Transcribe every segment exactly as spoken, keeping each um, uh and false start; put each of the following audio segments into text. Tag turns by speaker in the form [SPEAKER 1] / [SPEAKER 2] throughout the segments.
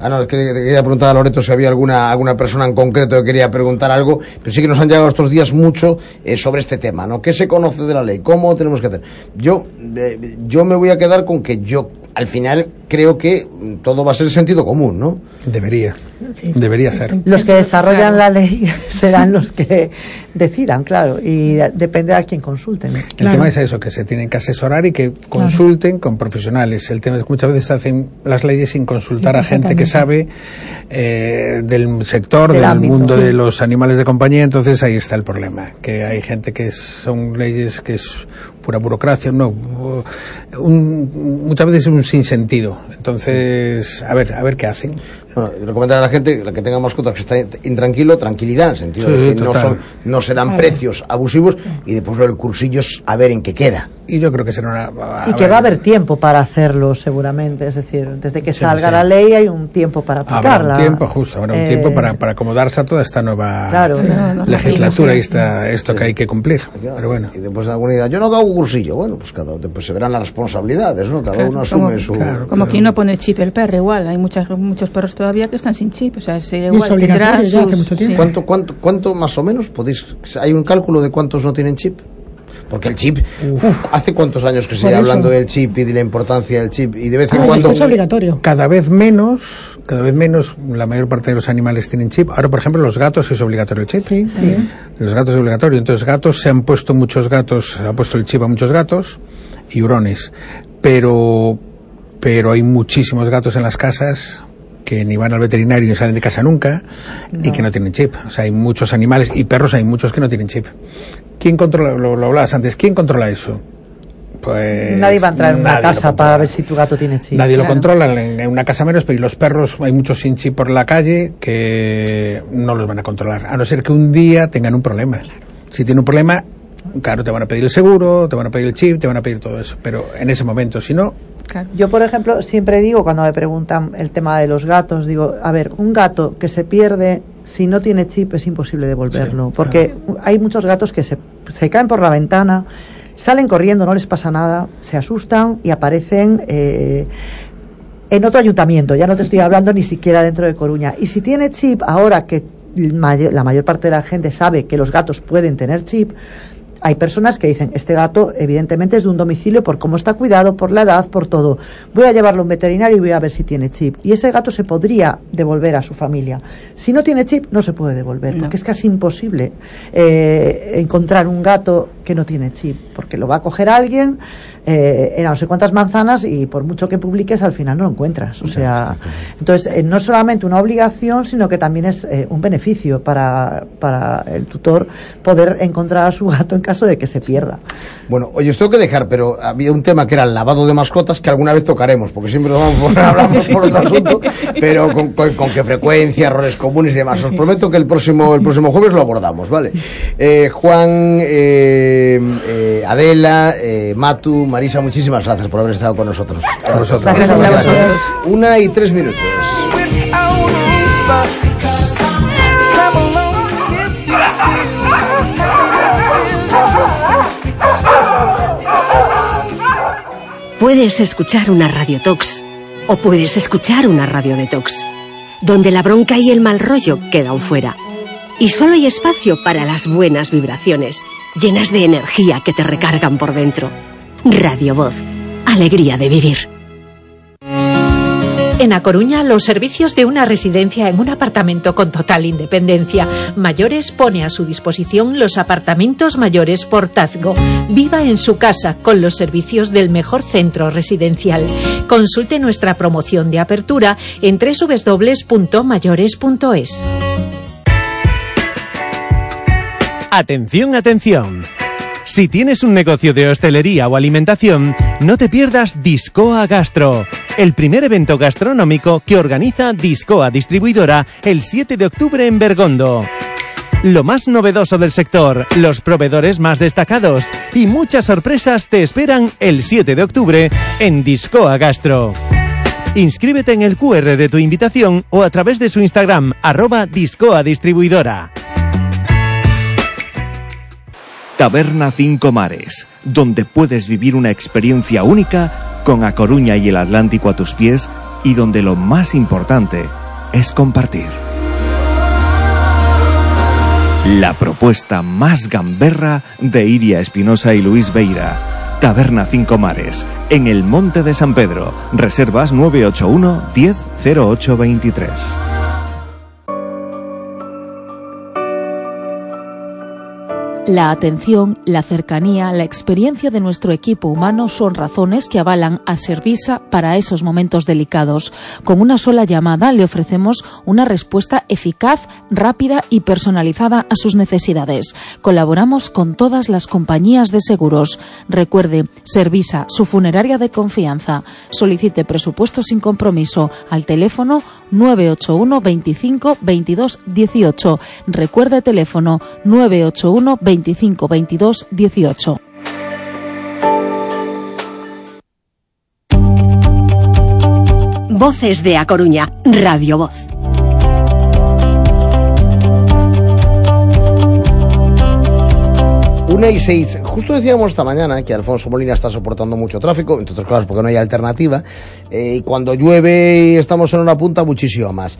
[SPEAKER 1] Ah, no, es que quería preguntar a Loreto si había alguna alguna persona en concreto que quería preguntar algo, pero sí que nos han llegado estos días mucho eh, sobre este tema, ¿no? ¿Qué se conoce de la ley? ¿Cómo tenemos que hacer? Yo, eh, yo me voy a quedar con que yo, al final, creo que todo va a ser sentido común, ¿no?
[SPEAKER 2] Debería, sí. Debería ser.
[SPEAKER 3] Los que desarrollan claro. la ley serán los que decidan, claro, y depende a quién consulten.
[SPEAKER 2] El
[SPEAKER 3] claro.
[SPEAKER 2] tema es eso, que se tienen que asesorar y que consulten claro. con profesionales. El tema es que muchas veces se hacen las leyes sin consultar sí, a gente que sabe eh, del sector, del, del ámbito, mundo sí. de los animales de compañía, entonces ahí está el problema, que hay gente que son leyes que es pura burocracia, no, un, muchas veces es un sinsentido. Entonces, a ver, a ver qué hacen.
[SPEAKER 1] Bueno, recomendar a la gente que tenga mascotas que está intranquilo, tranquilidad, en el sentido sí, de que no, son, no serán claro. precios abusivos, y después el cursillo es a ver en qué queda.
[SPEAKER 2] Y yo creo que será una...
[SPEAKER 3] Y que ver. va a haber tiempo para hacerlo, seguramente, es decir, desde que sí, salga sí. la ley hay un tiempo para aplicarla.
[SPEAKER 2] Habrá un tiempo, justo, habrá un eh... tiempo para, para acomodarse a toda esta nueva
[SPEAKER 3] claro,
[SPEAKER 2] no, no, legislatura y esta, esto sí. que hay que cumplir. Claro. Pero bueno.
[SPEAKER 1] Y después de alguna idea, yo no hago cursillo, bueno, pues cada pues se verán las responsabilidades, ¿no? Cada claro, uno asume
[SPEAKER 4] como,
[SPEAKER 1] su...
[SPEAKER 4] Claro, como quien no pone chip el perro, igual, hay muchas, muchos perros todavía que están sin chip, o sea, sería igual.
[SPEAKER 5] Es obligatorio ya hace mucho tiempo.
[SPEAKER 1] Sí. ¿Cuánto, cuánto, ¿Cuánto más o menos podéis...? ¿Hay un cálculo de cuántos no tienen chip? Porque el chip, uf, ¿hace cuántos años que se sigue hablando del chip y de la importancia del chip? Y de vez en ah, cuando...
[SPEAKER 5] Es obligatorio.
[SPEAKER 2] Cada vez menos, cada vez menos, la mayor parte de los animales tienen chip. Ahora, por ejemplo, los gatos es obligatorio el chip.
[SPEAKER 5] Sí, sí.
[SPEAKER 2] Los gatos es obligatorio. Entonces, gatos, se han puesto muchos gatos, se ha puesto el chip a muchos gatos y hurones. Pero, pero hay muchísimos gatos en las casas que ni van al veterinario ni salen de casa nunca no. y que no tienen chip. O sea, hay muchos animales y perros, hay muchos que no tienen chip. ¿Quién controla? Lo, lo hablabas antes. ¿Quién controla eso? Pues
[SPEAKER 3] nadie va a entrar en una casa para ver si tu gato tiene chip.
[SPEAKER 2] Nadie
[SPEAKER 3] claro.
[SPEAKER 2] lo controla, en, en una casa menos, pero y los perros, hay muchos sin chip por la calle que no los van a controlar, a no ser que un día tengan un problema. Si tienen un problema, claro, te van a pedir el seguro, te van a pedir el chip, te van a pedir todo eso, pero en ese momento, si no...
[SPEAKER 3] Claro. Yo, por ejemplo, siempre digo, cuando me preguntan el tema de los gatos, digo, a ver, un gato que se pierde, si no tiene chip es imposible devolverlo, sí, porque claro. hay muchos gatos que se, se caen por la ventana, salen corriendo, no les pasa nada, se asustan y aparecen eh, en otro ayuntamiento, ya no te estoy hablando ni siquiera dentro de Coruña. Y si tiene chip, ahora que la mayor parte de la gente sabe que los gatos pueden tener chip, hay personas que dicen, este gato evidentemente es de un domicilio por cómo está cuidado, por la edad, por todo. Voy a llevarlo a un veterinario y voy a ver si tiene chip. Y ese gato se podría devolver a su familia. Si no tiene chip, no se puede devolver, no. porque es casi imposible eh, encontrar un gato que no tiene chip, porque lo va a coger alguien eh, en no sé cuántas manzanas y por mucho que publiques, al final no lo encuentras. O sea, entonces, eh, no es solamente una obligación, sino que también es eh, un beneficio para, para el tutor poder encontrar a su gato en caso de que se pierda.
[SPEAKER 1] Bueno, oye, os tengo que dejar, pero había un tema que era el lavado de mascotas que alguna vez tocaremos, porque siempre nos vamos por, hablamos por otro asunto, pero con, con, con qué frecuencia, errores comunes y demás. Os prometo que el próximo el próximo jueves lo abordamos, ¿vale? Eh, Juan, eh, eh, Adela, eh, Matu, Marisa, muchísimas gracias por haber estado con nosotros.
[SPEAKER 2] A vosotros.
[SPEAKER 3] Gracias a vosotros.
[SPEAKER 1] Una y tres minutos.
[SPEAKER 6] Puedes escuchar una Radio Tox o puedes escuchar una Radio Detox, donde la bronca y el mal rollo quedan fuera. Y solo hay espacio para las buenas vibraciones, llenas de energía que te recargan por dentro. Radio Voz, alegría de vivir.
[SPEAKER 7] En A Coruña, los servicios de una residencia en un apartamento con total independencia. Mayores pone a su disposición los apartamentos mayores Portazgo. Viva en su casa con los servicios del mejor centro residencial. Consulte nuestra promoción de apertura en doble u doble u doble u punto mayores punto es.
[SPEAKER 8] Atención, atención. Si tienes un negocio de hostelería o alimentación, no te pierdas Discoa Gastro, el primer evento gastronómico que organiza Discoa Distribuidora el siete de octubre en Bergondo. Lo más novedoso del sector, los proveedores más destacados y muchas sorpresas te esperan el siete de octubre en Discoa Gastro. Inscríbete en el cu erre de tu invitación o a través de su Instagram, arroba Discoa Distribuidora.
[SPEAKER 9] Taberna Cinco Mares, donde puedes vivir una experiencia única
[SPEAKER 5] con A Coruña y el Atlántico a tus pies y donde lo más importante es compartir. La propuesta más gamberra de Iria Espinosa y Luis Beira. Taberna Cinco Mares, en el Monte de San Pedro. Reservas nueve ocho uno, diez, cero ocho veintitrés.
[SPEAKER 9] La atención, la cercanía, la experiencia de nuestro equipo humano son razones que avalan a Servisa para esos momentos delicados. Con una sola llamada le ofrecemos una respuesta eficaz, rápida y personalizada a sus necesidades. Colaboramos con todas las compañías de seguros. Recuerde, Servisa, su funeraria de confianza. Solicite presupuesto sin compromiso al teléfono nueve ocho uno veinticinco veintidós dieciocho. Recuerde teléfono nueve ocho uno veinticinco veintidós dieciocho.
[SPEAKER 6] Voces de A Coruña, Radio Voz.
[SPEAKER 1] Una y seis. Justo decíamos esta mañana que Alfonso Molina está soportando mucho tráfico, entre otras cosas porque no hay alternativa, eh, y cuando llueve y estamos en una punta, muchísimo más.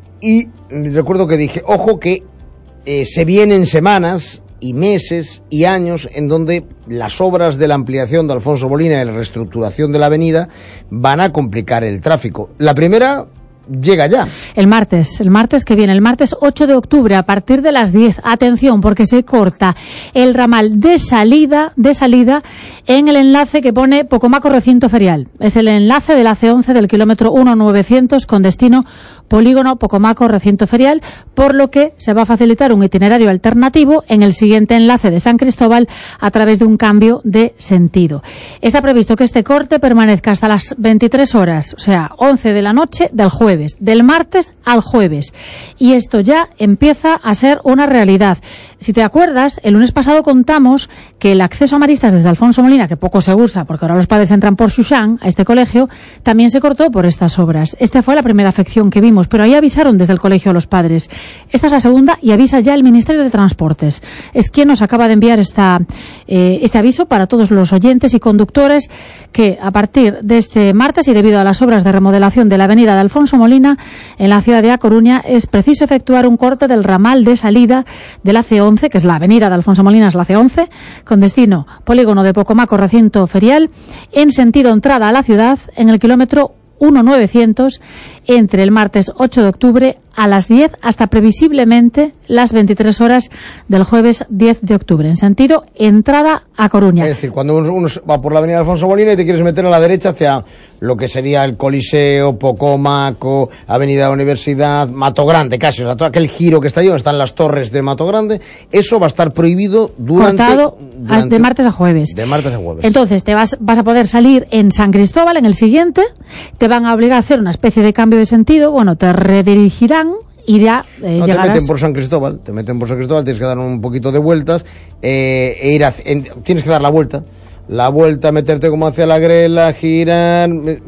[SPEAKER 1] Y recuerdo que dije, ojo que eh, se vienen semanas y meses y años en donde las obras de la ampliación de Alfonso Molina y la reestructuración de la avenida van a complicar el tráfico. La primera llega ya.
[SPEAKER 10] El martes, el martes que viene, el martes ocho de octubre, a partir de las diez. Atención, porque se corta el ramal de salida, de salida en el enlace que pone Pocomaco Recinto Ferial. Es el enlace de la C once del kilómetro uno novecientos con destino Polígono Pocomaco Recinto Ferial, por lo que se va a facilitar un itinerario alternativo en el siguiente enlace de San Cristóbal a través de un cambio de sentido. Está previsto que este corte permanezca hasta las veintitrés horas, o sea, once de la noche del jueves, del martes al jueves. Y esto ya empieza a ser una realidad. Si te acuerdas, el lunes pasado contamos que el acceso a maristas desde Alfonso Molina, que poco se usa porque ahora los padres entran por Xuxán a este colegio, también se cortó por estas obras. Esta fue la primera afección que vimos, pero ahí avisaron desde el colegio a los padres. Esta es la segunda y avisa ya el Ministerio de Transportes. Es quien nos acaba de enviar esta, eh, este aviso para todos los oyentes y conductores que a partir de este martes y debido a las obras de remodelación de la avenida de Alfonso Molina en la ciudad de A Coruña es preciso efectuar un corte del ramal de salida de la C once, que es la avenida de Alfonso Molina, es la C once, con destino Polígono de Pocomaco Recinto Ferial, en sentido entrada a la ciudad en el kilómetro uno novecientos entre el martes ocho de octubre a las diez hasta previsiblemente las veintitrés horas del jueves diez de octubre, en sentido entrada a Coruña.
[SPEAKER 1] Es decir, cuando uno va por la avenida Alfonso Molina y te quieres meter a la derecha hacia lo que sería el Coliseo, Pocomaco, Avenida Universidad, Mato Grande, casi, o sea, todo aquel giro que está ahí, donde están las torres de Mato Grande, eso va a estar prohibido durante...
[SPEAKER 10] Cortado
[SPEAKER 1] durante,
[SPEAKER 10] de martes a jueves.
[SPEAKER 1] De martes a jueves.
[SPEAKER 10] Entonces, te vas, vas a poder salir en San Cristóbal, en el siguiente, te van a obligar a hacer una especie de cambio de sentido, bueno, te redirigirán y ya eh,
[SPEAKER 1] no,
[SPEAKER 10] llegarás...
[SPEAKER 1] te meten por San Cristóbal, te meten por San Cristóbal, tienes que dar un poquito de vueltas, eh, e ir hacia, en, tienes que dar la vuelta, la vuelta, meterte como hacia la Grela, girar,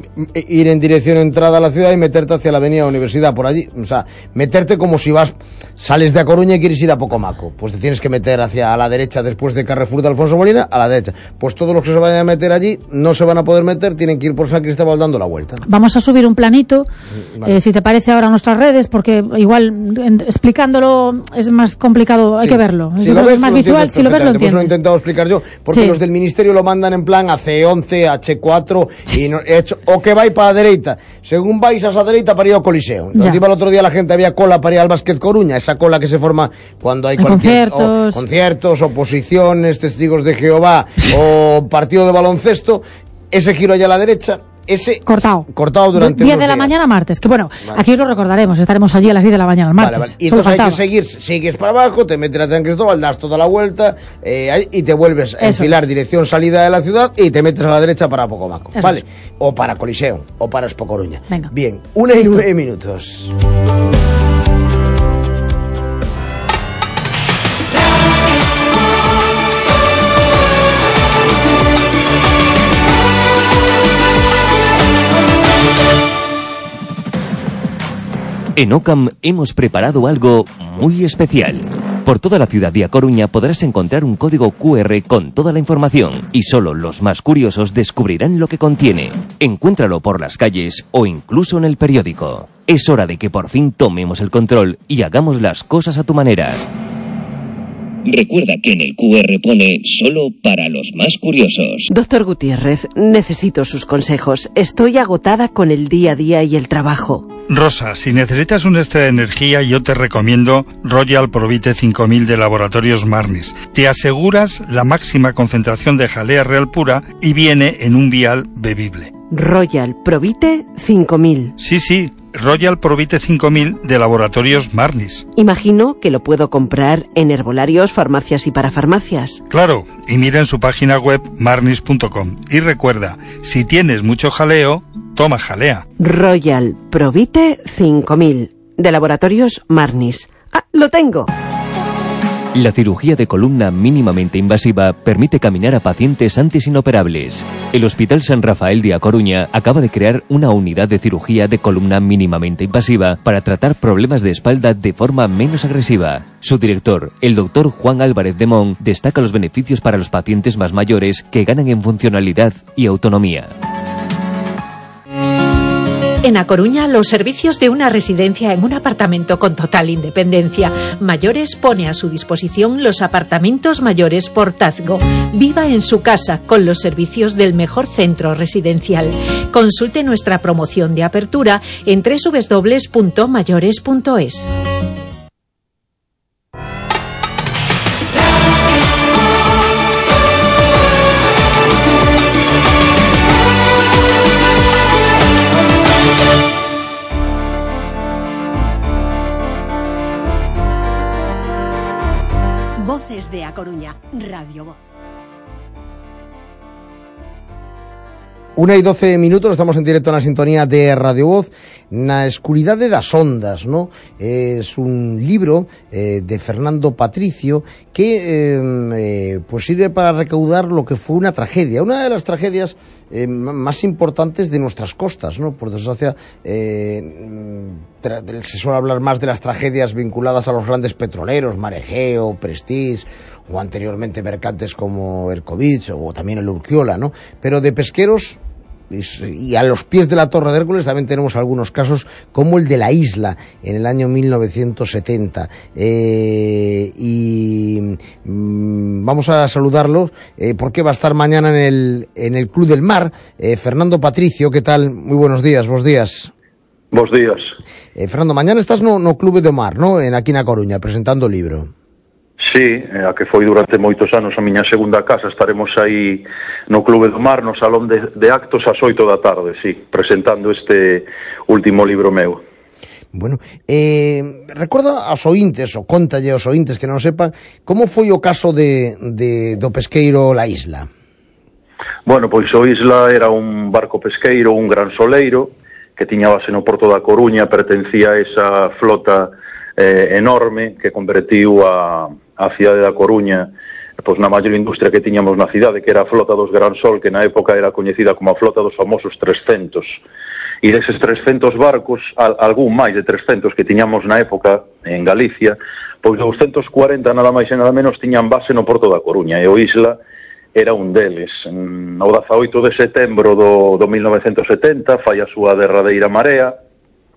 [SPEAKER 1] ir en dirección entrada a la ciudad y meterte hacia la avenida Universidad, por allí, o sea, meterte como si vas, sales de A Coruña y quieres ir a Pocomaco, pues te tienes que meter hacia a la derecha después de Carrefour de Alfonso Molina, a la derecha, pues todos los que se vayan a meter allí no se van a poder meter, tienen que ir por San Cristóbal dando la vuelta.
[SPEAKER 10] Vamos a subir un planito, vale. eh, si te parece ahora a nuestras redes, porque igual en, explicándolo es más complicado, sí. Hay que verlo,
[SPEAKER 1] si
[SPEAKER 10] yo
[SPEAKER 1] lo
[SPEAKER 10] creo
[SPEAKER 1] ves,
[SPEAKER 10] que es más visual, si lo ves lo entiendes.
[SPEAKER 1] Pues lo he intentado explicar yo, porque
[SPEAKER 10] sí.
[SPEAKER 1] Los del Ministerio lo mandan en plan a C once, a H cuatro, y no, hecho, o que vais para la derecha. Según vais a esa derecha para ir al Coliseo. Entonces, iba el otro día la gente, había cola para ir al Vázquez Coruña, esa cola que se forma cuando hay,
[SPEAKER 10] hay
[SPEAKER 1] cualquier
[SPEAKER 10] conciertos.
[SPEAKER 1] O, conciertos, oposiciones, testigos de Jehová, o partido de baloncesto, ese giro allá a la derecha. Ese
[SPEAKER 10] cortado
[SPEAKER 1] cortado durante
[SPEAKER 10] diez de la
[SPEAKER 1] días.
[SPEAKER 10] Mañana martes, que bueno,
[SPEAKER 1] vale.
[SPEAKER 10] Aquí os lo recordaremos, estaremos allí a las diez de la mañana el martes.
[SPEAKER 1] Vale, vale. Y entonces hay que seguir, sigues para abajo, te metes a San Cristóbal, das toda la vuelta eh, y te vuelves a enfilar es. Dirección salida de la ciudad y te metes a la derecha para Pocomaco, Eso ¿vale? Es. O para Coliseo, o para Expo Coruña.
[SPEAKER 10] Venga.
[SPEAKER 1] Bien, una y nueve minutos.
[SPEAKER 11] En Ocam hemos preparado algo muy especial. Por toda la ciudad de A Coruña podrás encontrar un código cu erre con toda la información y solo los más curiosos descubrirán lo que contiene. Encuéntralo por las calles o incluso en el periódico. Es hora de que por fin tomemos el control y hagamos las cosas a tu manera.
[SPEAKER 12] Recuerda que en el cu erre pone solo para los más curiosos.
[SPEAKER 13] Doctor Gutiérrez, necesito sus consejos. Estoy agotada con el día a día y el trabajo.
[SPEAKER 14] Rosa, si necesitas un extra de energía, yo te recomiendo Royal Provite cinco mil de Laboratorios Marnis. Te aseguras la máxima concentración de jalea real pura y viene en un vial bebible.
[SPEAKER 13] Royal Provite cinco mil.
[SPEAKER 14] Sí, sí, Royal Provite cinco mil de Laboratorios Marnis.
[SPEAKER 13] Imagino que lo puedo comprar en herbolarios, farmacias y parafarmacias.
[SPEAKER 14] Claro, y mira en su página web marnis punto com. Y recuerda, si tienes mucho jaleo, toma jalea.
[SPEAKER 13] Royal Provite cinco mil de Laboratorios Marnis. ¡Ah, lo tengo!
[SPEAKER 11] La cirugía de columna mínimamente invasiva permite caminar a pacientes antes inoperables. El Hospital San Rafael de A Coruña acaba de crear una unidad de cirugía de columna mínimamente invasiva para tratar problemas de espalda de forma menos agresiva. Su director, el doctor Juan Álvarez de Mon, destaca los beneficios para los pacientes más mayores que ganan en funcionalidad y autonomía.
[SPEAKER 7] En A Coruña, los servicios de una residencia en un apartamento con total independencia. Mayores pone a su disposición los apartamentos mayores por Tazgo. Viva en su casa con los servicios del mejor centro residencial. Consulte nuestra promoción de apertura en doble u doble u doble u punto mayores punto es.
[SPEAKER 6] Voces de A Coruña, Radio Voz.
[SPEAKER 1] Una y doce minutos, estamos en directo en la sintonía de Radio Voz. Na escuridade das ondas, ¿no? Es un libro eh, de Fernando Patricio que eh, eh, pues sirve para recaudar lo que fue una tragedia, una de las tragedias eh, más importantes de nuestras costas, ¿no? Por desgracia, eh, se suele hablar más de las tragedias vinculadas a los grandes petroleros, Maregeo, Prestige, o anteriormente mercantes como Ercovich o también el Urquiola, ¿no? Pero de pesqueros y a los pies de la Torre de Hércules también tenemos algunos casos como el de la Isla en el año mil novecientos setenta eh, y mmm, vamos a saludarlo eh, porque va a estar mañana en el, en el Club del Mar. eh, Fernando Patricio, ¿qué tal? Muy buenos días, vos días.
[SPEAKER 15] Bos días.
[SPEAKER 1] eh, Fernando, mañana estás no, no Club do Mar, ¿no? En aquí na Coruña, presentando o libro.
[SPEAKER 15] Sí, a que foi durante moitos anos a miña segunda casa. Estaremos aí no Clube do Mar, no Salón de, de Actos ás oito da tarde, sí, presentando este último libro meu.
[SPEAKER 1] Bueno, eh, recorda aos ointes, ou contalle aos ointes que non sepan, como foi o caso de, de do pesqueiro La Isla?
[SPEAKER 15] Bueno, pois o Isla era un barco pesqueiro, un gran soleiro, que tiña base no Porto da Coruña, pertencía a esa flota eh, enorme que convertiu a a cidade da Coruña pois na maior industria que tiñamos na cidade, que era a flota dos Gran Sol, que na época era coñecida como a flota dos famosos trescentos. E deses trescentos barcos, al, algún máis de trescentos que tiñamos na época en Galicia, pois doscientos cuarenta nada máis e nada menos tiñan base no Porto da Coruña, e o Isla era un deles. O dezaoito de setembro do, do mil novecentos setenta fai a súa derradeira marea,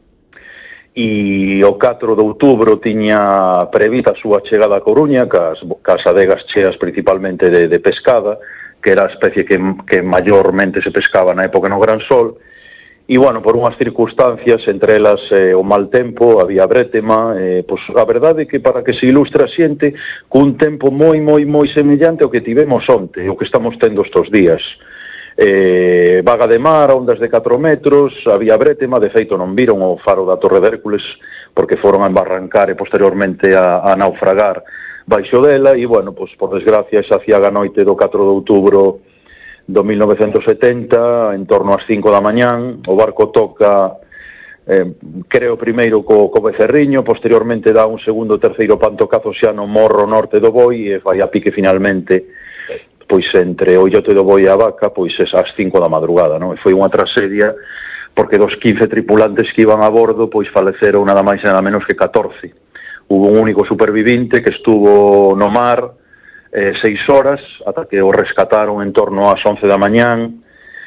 [SPEAKER 15] e o catro de outubro tiña prevista a súa chegada a Coruña, cas, cas adegas cheas principalmente de, de pescada, que era a especie que, que maiormente se pescaba na época no Gran Sol, e, bueno, por unhas circunstancias, entre elas eh, o mal tempo, había brétema, eh, pois a verdade é que para que se ilustre a xente, cun tempo moi, moi, moi semellante ao que tivemos onte, o que estamos tendo estes días. Eh, vaga de mar, ondas de catro metros, había brétema, de feito non viron o faro da Torre de Hércules porque foron a embarrancar e posteriormente a, a naufragar baixo dela, e, bueno, pois, por desgracia, esa ciaga noite do catro de outubro do mil novecentos setenta, en torno ás cinco da mañán, o barco toca, eh, creo primeiro co, co Becerriño, posteriormente dá un segundo, terceiro pantocazo xa no morro norte do Boi e vai a pique finalmente pois entre o Illote do Boi e a Vaca, pois esas cinco da madrugada, non? E foi unha tragedia porque dos quince tripulantes que iban a bordo, pois faleceron nada máis e nada menos que catorce. hubo un único supervivinte que estuvo no mar eh, seis horas ata que o rescataron en torno ás once da mañán.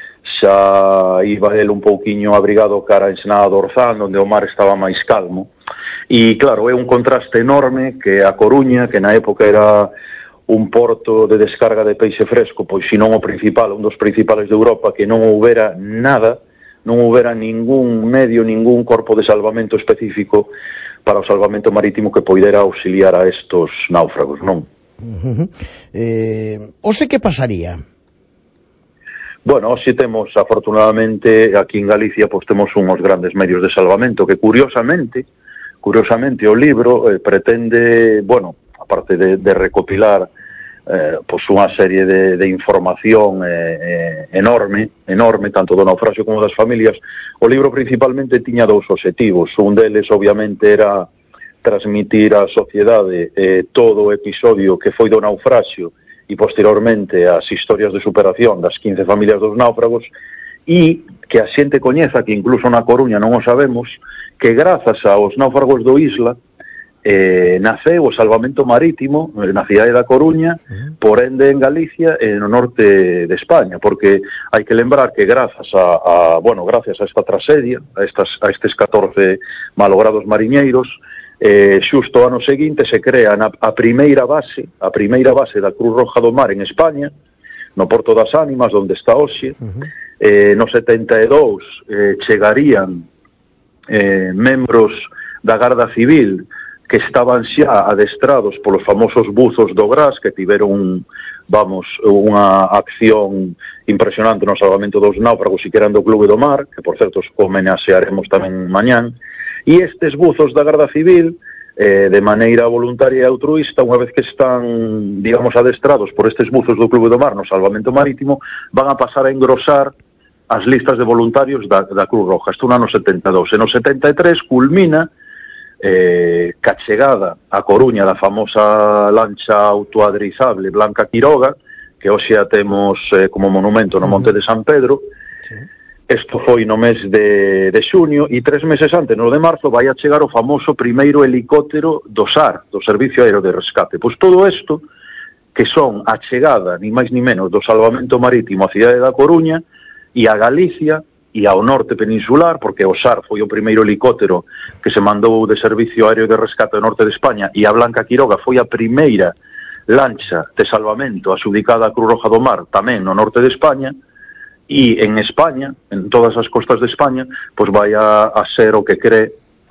[SPEAKER 15] Xa iba el un pouquiño abrigado cara a Ensenada do Orzán, onde o mar estaba máis calmo. E claro, é un contraste enorme que a Coruña, que na época era un porto de descarga de peixe fresco, pois se non o principal, un dos principales de Europa, que non houbera nada, non houbera ningún medio, ningún corpo de salvamento específico para o salvamento marítimo que poidera auxiliar a estos náufragos, non?
[SPEAKER 1] Uh-huh. Eh, ose que pasaría?
[SPEAKER 15] Bueno, si temos, afortunadamente, aquí en Galicia, pois temos unhos grandes medios de salvamento que, curiosamente, curiosamente, o libro eh, pretende, bueno, aparte de, de recopilar eh, pois unha serie de, de información eh, eh, enorme, enorme, tanto do naufraxio como das familias, o libro principalmente tiña dous obxectivos. Un deles, obviamente, era transmitir á sociedade eh, todo o episodio que foi do naufraxio e posteriormente as historias de superación das quince familias dos náufragos, e que a xente coñeza, que incluso na Coruña non o sabemos, que grazas aos náufragos do Isla eh, naceu o salvamento marítimo na cidade da Coruña, uh-huh. por ende en Galicia e no norte de España, porque hai que lembrar que grazas a, a bueno, gracias a esta tragedia, a, estas, a estes catorce malogrados mariñeiros, Eh, xusto o ano seguinte se crea na, a primeira base, a primeira base da Cruz Roja do Mar en España, no Porto das Ánimas, onde está hoxe. Uh-huh. eh, no setenta e dous eh, chegarían eh, membros da Garda Civil que estaban xa adestrados polos famosos buzos do Gras, que tiveron, vamos, unha acción impresionante no salvamento dos náufragos e que eran do Clube do Mar, que por certo os homenaxearemos tamén mañán. E estes buzos da Garda Civil, eh, de maneira voluntaria e altruista, unha vez que están, digamos, adestrados por estes buzos do Clube do Mar no salvamento marítimo, van a pasar a engrosar as listas de voluntarios da, da Cruz Roja. Isto no ano setenta e dous. E no setenta e tres culmina eh, ca chegada a Coruña da famosa lancha autoadrizable Blanca Quiroga, que hoxe a temos eh, como monumento no Monte de San Pedro. Sí. Isto foi no mes de, de xuño, e tres meses antes, no de marzo, vai a chegar o famoso primeiro helicóptero do S A R, do Servicio Aéreo de Rescate. Pois todo isto, que son a chegada, ni máis ni menos, do salvamento marítimo á cidade da Coruña e a Galicia e ao norte peninsular, porque o S A R foi o primeiro helicóptero que se mandou de Servicio Aéreo de Rescate ao norte de España, e a Blanca Quiroga foi a primeira lancha de salvamento adxudicada á Cruz Roja do Mar, tamén no norte de España. E en España, en todas as costas de España, pois vai a, a ser o que cree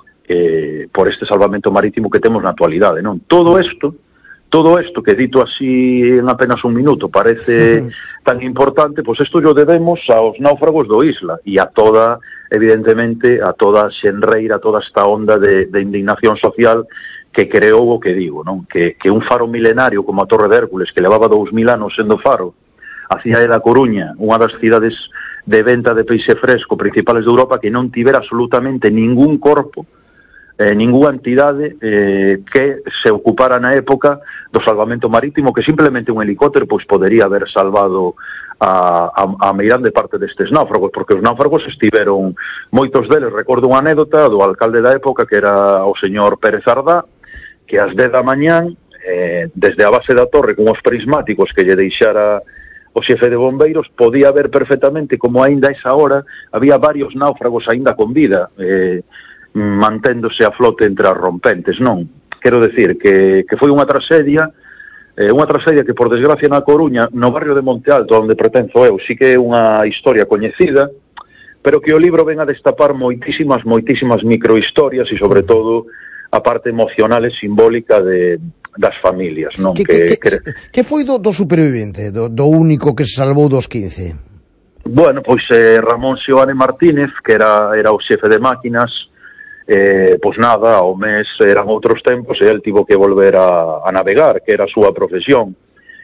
[SPEAKER 15] eh, por este salvamento marítimo que temos na actualidade, non? Todo isto, todo isto que dito así en apenas un minuto parece tan importante, pois isto lo debemos aos náufragos do Isla e a toda, evidentemente, a toda a xenreira, a toda esta onda de, de indignación social que creou o que digo, non? Que, que un faro milenario como a Torre de Hércules, que levaba dous mil anos sendo faro, a cidade da Coruña, unha das cidades de venta de peixe fresco principales de Europa, que non tivera absolutamente ningún corpo, eh, ninguna entidade eh, que se ocupara na época do salvamento marítimo, que simplemente un helicóptero pois podería haber salvado a, a, a meirande parte destes náufragos, porque os náufragos estiveron, moitos deles, recordo unha anécdota do alcalde da época, que era o señor Pérez Ardá, que ás dez da mañán, eh, desde a base da torre, con os prismáticos que lle deixara o xefe de bombeiros, podía ver perfectamente como aínda a esa hora había varios náufragos aínda con vida, eh, manténdose a flote entre as rompentes, non? Quero decir que, que foi unha tragedia, eh, unha tragedia que, por desgracia, na Coruña, no barrio de Monte Alto, onde pertenzo eu, sí que é unha historia coñecida, pero que o libro ven a destapar moitísimas, moitísimas microhistorias e, sobre todo, a parte emocional e simbólica de das familias, non?
[SPEAKER 1] Que, que, que, que, que foi do, do supervivente, do, do único que se salvou dos quince?
[SPEAKER 15] Bueno, pois eh, Ramón Seoane Martínez, que era, era o xefe de máquinas, eh, pois nada, ao mes eran outros tempos e el tivo que volver a, a navegar, que era a súa profesión,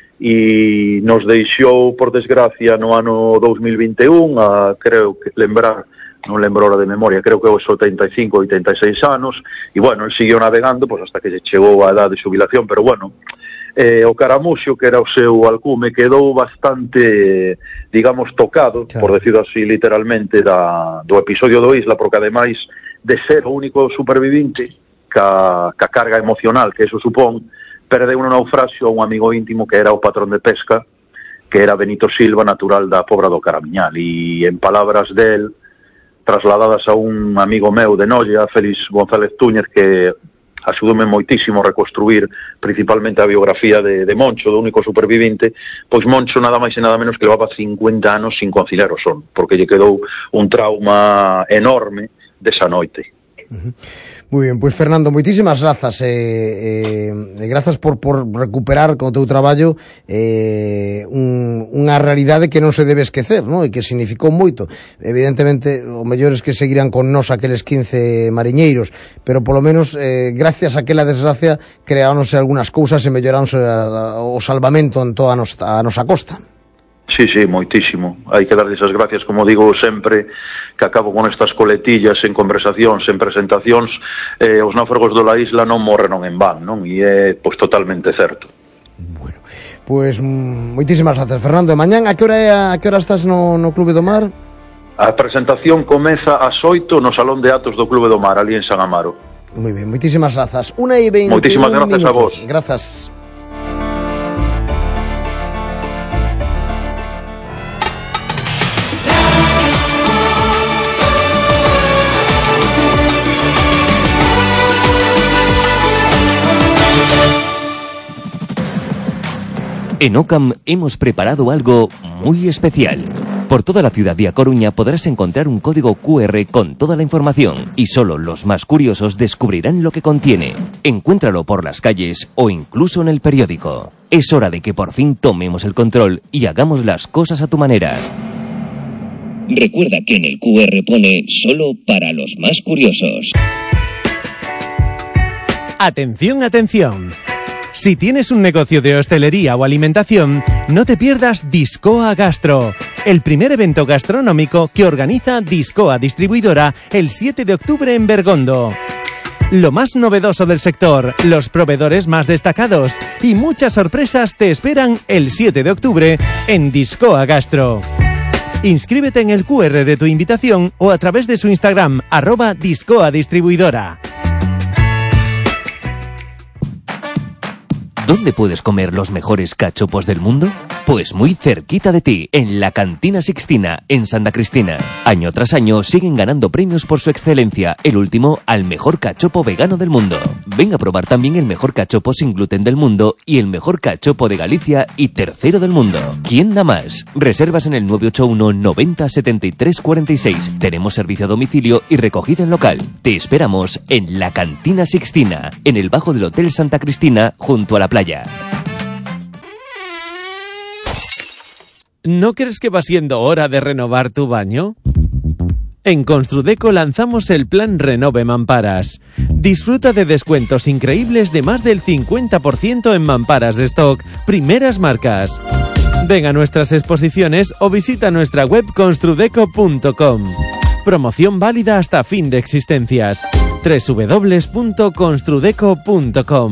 [SPEAKER 15] e nos deixou, por desgracia, no ano dous mil vinte e un, a, creo que lembrar, non lembro hora de memoria, creo que os oitenta e cinco, oitenta e seis anos, e bueno, el siguió navegando pois hasta que se chegou a edad de xubilación, pero bueno, eh, o Caramuxo, que era o seu alcume, quedou bastante, digamos, tocado, claro, por decirlo así literalmente, da, do episodio do Isla, porque ademais de ser o único supervivinte, ca, ca carga emocional que eso supón, perdeu un naufraxio a un amigo íntimo que era o patrón de pesca, que era Benito Silva, natural da Pobra do Caramiñal, e en palabras del, trasladadas a un amigo meu de Noia, Félix González Túñez, que axudoume moitísimo a reconstruir principalmente a biografía de, de Moncho, do único supervivinte, pois Moncho nada máis e nada menos que levaba cincuenta anos sin conciliar o son, porque lle quedou un trauma enorme desa noite.
[SPEAKER 1] Uh-huh. Muy bien, pois Fernando, moitísimas grazas eh, eh, grazas por, por recuperar con o teu traballo eh, un, unha realidade que non se debe esquecer, ¿no? E que significou moito. Evidentemente o mellor es que seguirán con nós aqueles quince mariñeiros, pero polo menos eh, gracias a aquela desgracia creáronse algunhas cousas e melloráronse o salvamento en toda a nosa, a nosa costa.
[SPEAKER 15] Sí, sí, moitísimo. Hai que darles as gracias, como digo sempre, que acabo con estas coletillas en conversacións, en presentacións, eh, os náufragos do la isla non morreron en van, non? E é, pois, totalmente certo.
[SPEAKER 1] Bueno, pois, moitísimas gracias, Fernando. E mañán, a que hora é, a que hora estás no, no Clube do Mar?
[SPEAKER 15] A presentación comeza ás oito no Salón de Atos do Clube do Mar, ali en San Amaro.
[SPEAKER 1] Moi ben, moitísimas grazas. Una e veintiún
[SPEAKER 15] moitísimas grazas
[SPEAKER 1] minutos.
[SPEAKER 15] A vos.
[SPEAKER 1] Grazas.
[SPEAKER 11] En Ocam hemos preparado algo muy especial. Por toda la ciudad de A Coruña podrás encontrar un código cu erre con toda la información y solo los más curiosos descubrirán lo que contiene. Encuéntralo por las calles o incluso en el periódico. Es hora de que por fin tomemos el control y hagamos las cosas a tu manera.
[SPEAKER 12] Recuerda que en el cu erre pone solo para los más curiosos.
[SPEAKER 8] Atención, atención. Si tienes un negocio de hostelería o alimentación, no te pierdas Discoa Gastro, el primer evento gastronómico que organiza Discoa Distribuidora el siete de octubre en Bergondo. Lo más novedoso del sector, los proveedores más destacados y muchas sorpresas te esperan el siete de octubre en Discoa Gastro. Inscríbete en el cu erre de tu invitación o a través de su Instagram, arroba Discoa Distribuidora.
[SPEAKER 11] ¿Dónde puedes comer los mejores cachopos del mundo? Pues muy cerquita de ti, en la Cantina Sixtina, en Santa Cristina. Año tras año siguen ganando premios por su excelencia, el último al mejor cachopo vegano del mundo. Ven a probar también el mejor cachopo sin gluten del mundo y el mejor cachopo de Galicia y tercero del mundo. ¿Quién da más? Reservas en el nueve ocho uno noventa setenta y tres cuarenta y seis. Tenemos servicio a domicilio y recogida en local. Te esperamos en la Cantina Sixtina, en el bajo del Hotel Santa Cristina, junto a la playa.
[SPEAKER 8] ¿No crees que va siendo hora de renovar tu baño? En Construdeco lanzamos el plan Renove Mamparas. Disfruta de descuentos increíbles de más del cincuenta por ciento en mamparas de stock, primeras marcas. Ven a nuestras exposiciones o visita nuestra web construdeco punto com. Promoción válida hasta fin de existencias. doble u doble u doble u punto construdeco punto com.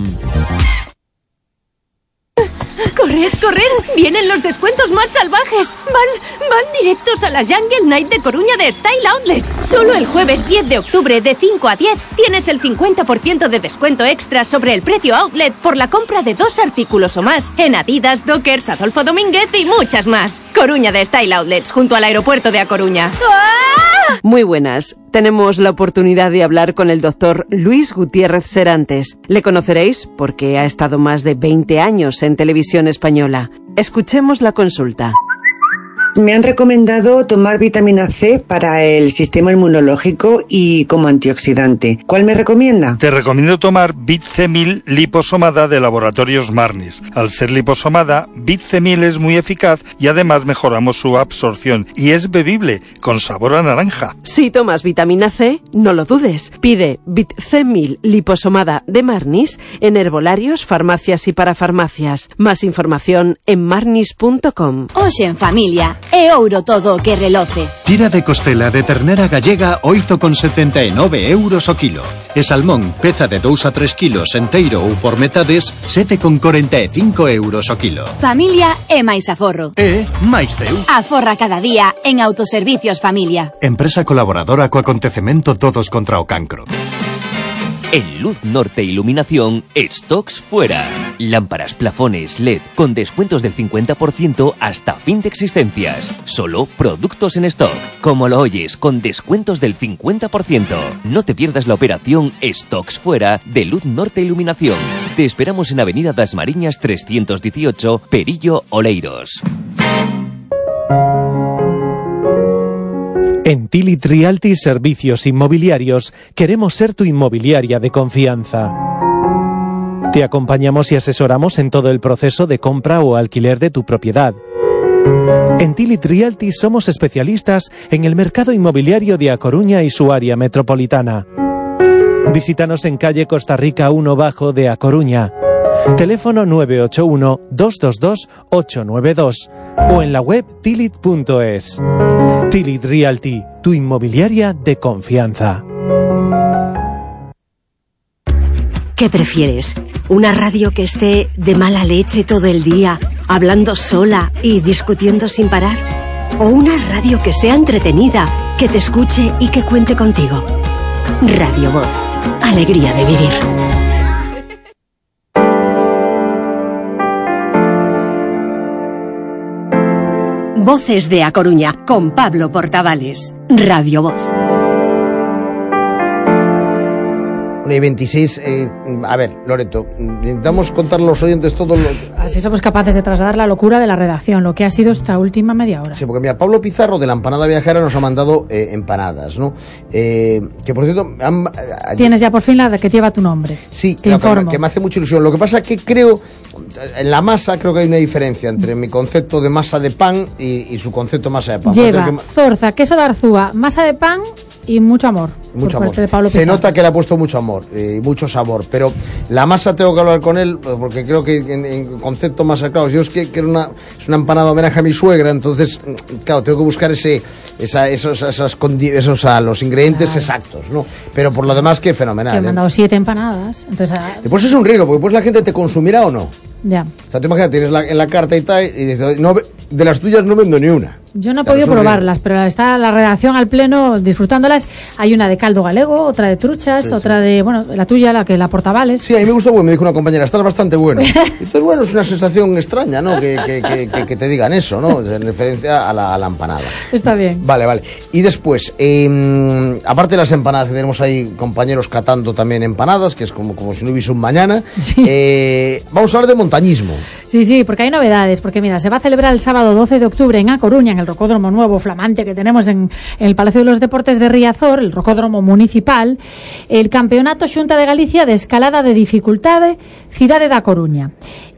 [SPEAKER 16] ¡Corred, corred! ¡Vienen los descuentos más salvajes! ¡Van, van directos a la Jungle Night de Coruña de Style Outlet! Solo el jueves diez de octubre de cinco a diez tienes el cincuenta por ciento de descuento extra sobre el precio outlet por la compra de dos artículos o más en Adidas, Dockers, Adolfo Domínguez y muchas más. Coruña de Style Outlets, junto al aeropuerto de A Coruña. ¡Ah!
[SPEAKER 13] Muy buenas. Tenemos la oportunidad de hablar con el doctor Luis Gutiérrez Serantes. Le conoceréis porque ha estado más de veinte años en televisión española. Escuchemos la consulta.
[SPEAKER 17] Me han recomendado tomar vitamina C para el sistema inmunológico y como antioxidante. ¿Cuál me recomienda?
[SPEAKER 14] Te recomiendo tomar Bit C mil liposomada de Laboratorios Marnis. Al ser liposomada, Bit C mil es muy eficaz y además mejoramos su absorción y es bebible, con sabor a naranja.
[SPEAKER 13] Si tomas vitamina C, no lo dudes. Pide Bit C mil liposomada de Marnis en herbolarios, farmacias y parafarmacias. Más información en marnis punto com.
[SPEAKER 18] Hoxe en familia. E ouro todo o que reloce.
[SPEAKER 19] Tira de costela de ternera gallega oito con setenta e nove euros o kilo. E salmón, peza de dous a tres kilos enteiro ou por metades, sete con corenta e cinco euros o kilo.
[SPEAKER 18] Familia e máis aforro.
[SPEAKER 19] E máis teu.
[SPEAKER 18] Aforra cada día en Autoservicios Familia.
[SPEAKER 19] Empresa colaboradora co acontecemento Todos contra o Cancro.
[SPEAKER 11] En Luz Norte Iluminación, stocks fuera. Lámparas, plafones, L E D, con descuentos del cincuenta por ciento hasta fin de existencias. Solo productos en stock. Como lo oyes, con descuentos del cincuenta por ciento. No te pierdas la operación Stocks Fuera de Luz Norte Iluminación. Te esperamos en Avenida Das Mariñas trescientos dieciocho, Perillo, Oleiros.
[SPEAKER 8] En Tilit Realty Servicios Inmobiliarios queremos ser tu inmobiliaria de confianza. Te acompañamos y asesoramos en todo el proceso de compra o alquiler de tu propiedad. En Tilit Realty somos especialistas en el mercado inmobiliario de A Coruña y su área metropolitana. Visítanos en calle Costa Rica uno Bajo de A Coruña. Teléfono nueve ocho uno, dos dos dos, ocho nueve dos o en la web tilit punto es. Tilit Realty, tu inmobiliaria de confianza.
[SPEAKER 6] ¿Qué prefieres? ¿Una radio que esté de mala leche todo el día, hablando sola y discutiendo sin parar? ¿O una radio que sea entretenida, que te escuche y que cuente contigo? Radio Voz, alegría de vivir. Voces de A Coruña, con Pablo Portavales. Radio Voz.
[SPEAKER 1] Y veintiséis, eh, a ver, Loreto, intentamos contar a los oyentes todos los...
[SPEAKER 10] Así somos capaces de trasladar la locura de la redacción, lo que ha sido esta última media hora.
[SPEAKER 1] Sí, porque mira, Pablo Pizarro de la Empanada Viajera nos ha mandado eh, empanadas, ¿no? Eh, que por cierto... Han,
[SPEAKER 10] Tienes ya por fin la de que lleva tu nombre.
[SPEAKER 1] Sí,
[SPEAKER 10] te
[SPEAKER 1] claro,
[SPEAKER 10] informo.
[SPEAKER 1] Que, que me hace mucha ilusión. Lo que pasa es que creo, en la masa creo que hay una diferencia entre mi concepto de masa de pan y, y su concepto de masa de pan.
[SPEAKER 10] Lleva
[SPEAKER 1] que...
[SPEAKER 10] zorza, queso de arzúa, masa de pan y mucho amor.
[SPEAKER 1] Mucho
[SPEAKER 10] por
[SPEAKER 1] amor.
[SPEAKER 10] De Pablo
[SPEAKER 1] Se
[SPEAKER 10] Pizarro.
[SPEAKER 1] nota que le ha puesto mucho amor y eh, mucho sabor, pero la masa tengo que hablar con él porque creo que en, en concepto masa, claro, yo es que quiero una, es una empanada homenaje a mi suegra, entonces, claro, tengo que buscar ese, esa, esos, esas, esos, a los ingredientes claro. exactos, ¿no? Pero por lo demás, que fenomenal.
[SPEAKER 10] Que he
[SPEAKER 1] ¿eh?
[SPEAKER 10] mandado siete empanadas, entonces...
[SPEAKER 1] Después es un riesgo, porque después la gente te consumirá o no.
[SPEAKER 10] Ya.
[SPEAKER 1] O sea, tú imaginas, tienes la, en la carta y tal, y dices, no, de las tuyas no vendo ni una.
[SPEAKER 10] Yo no he
[SPEAKER 1] claro,
[SPEAKER 10] podido probarlas, pero está la redacción al pleno disfrutándolas. Hay una de caldo galego, otra de truchas, sí, otra sí. de, bueno, la tuya, la que la Portavales.
[SPEAKER 1] Sí, a mí me gustó, bueno, me dijo una compañera, estás bastante bueno. Entonces, bueno, es una sensación extraña, ¿no? Que, que, que, que, que te digan eso, ¿no? En referencia a la, a la empanada.
[SPEAKER 10] Está bien.
[SPEAKER 1] Vale, vale. Y después, eh, aparte de las empanadas, que tenemos ahí compañeros catando también empanadas, que es como, como si no hubiese un mañana, sí. eh, vamos a hablar de montañismo.
[SPEAKER 10] Sí, sí, porque hay novedades, porque mira, se va a celebrar el sábado doce de octubre en A Coruña, en el rocódromo nuevo flamante que tenemos en, en el Palacio de los Deportes de Riazor, el rocódromo municipal, el Campeonato Xunta de Galicia de Escalada de Dificultade Cidade da Coruña.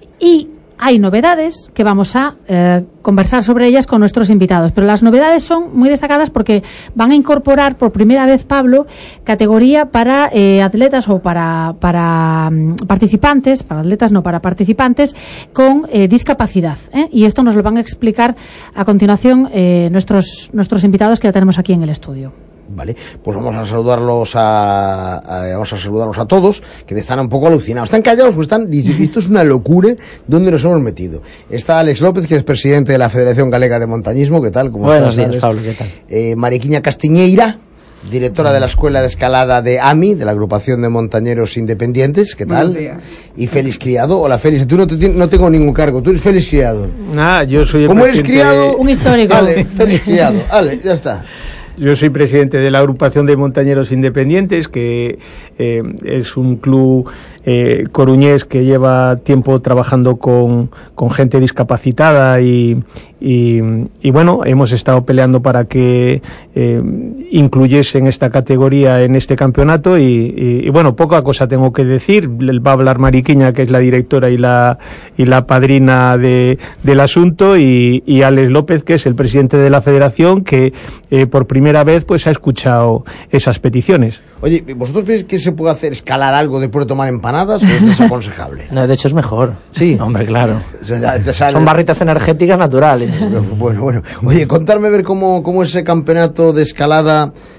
[SPEAKER 10] Y hay novedades que vamos a eh, conversar sobre ellas con nuestros invitados, pero las novedades son muy destacadas porque van a incorporar por primera vez, Pablo, categoría para eh, atletas o para, para um, participantes, para atletas no, para participantes con eh, discapacidad, ¿eh? Y esto nos lo van a explicar a continuación eh, nuestros, nuestros invitados que ya tenemos aquí en el estudio.
[SPEAKER 1] Vale, pues vamos a saludarlos a, a vamos a saludarlos a todos, que están un poco alucinados. Están callados porque están diciendo, esto es una locura, ¿dónde nos hemos metido? Está Alex López, que es presidente de la Federación Galega de Montañismo, ¿qué tal? ¿Cómo
[SPEAKER 20] Buenos
[SPEAKER 1] estás,
[SPEAKER 20] días, Pablo, ¿qué tal?
[SPEAKER 1] Eh, Mariquiña Castiñeira, directora de la Escuela de Escalada de A M I, de la Agrupación de Montañeros Independientes, ¿qué tal?
[SPEAKER 20] Buenos días.
[SPEAKER 1] Y Félix Criado. Hola, Félix, tú no, te, no tengo ningún cargo, tú eres Félix Criado.
[SPEAKER 20] Ah, yo soy el
[SPEAKER 1] ¿Cómo eres
[SPEAKER 20] presidente...
[SPEAKER 1] criado?
[SPEAKER 10] Un histórico.
[SPEAKER 1] Vale, Félix Criado, vale, ya está.
[SPEAKER 20] Yo soy presidente de la Agrupación de Montañeros Independientes, que eh, es un club eh, coruñés que lleva tiempo trabajando con, con gente discapacitada y, y, y bueno, hemos estado peleando para que eh, incluyesen esta categoría en este campeonato y, y, y bueno, poca cosa tengo que decir. Va a hablar Mariquiña, que es la directora y la, y la padrina de, del asunto, y, y Alex López, que es el presidente de la federación, que eh, por primera vez pues ha escuchado esas peticiones.
[SPEAKER 1] Oye, ¿vosotros veis que se puede hacer escalar algo después de tomar empanadas o es desaconsejable?
[SPEAKER 21] No, de hecho es mejor.
[SPEAKER 1] Sí.
[SPEAKER 21] Hombre, claro.
[SPEAKER 1] O sea, ya, ya sale...
[SPEAKER 21] Son barritas energéticas naturales.
[SPEAKER 1] Bueno, bueno. Oye, contarme ver cómo, cómo ese campeonato de escalada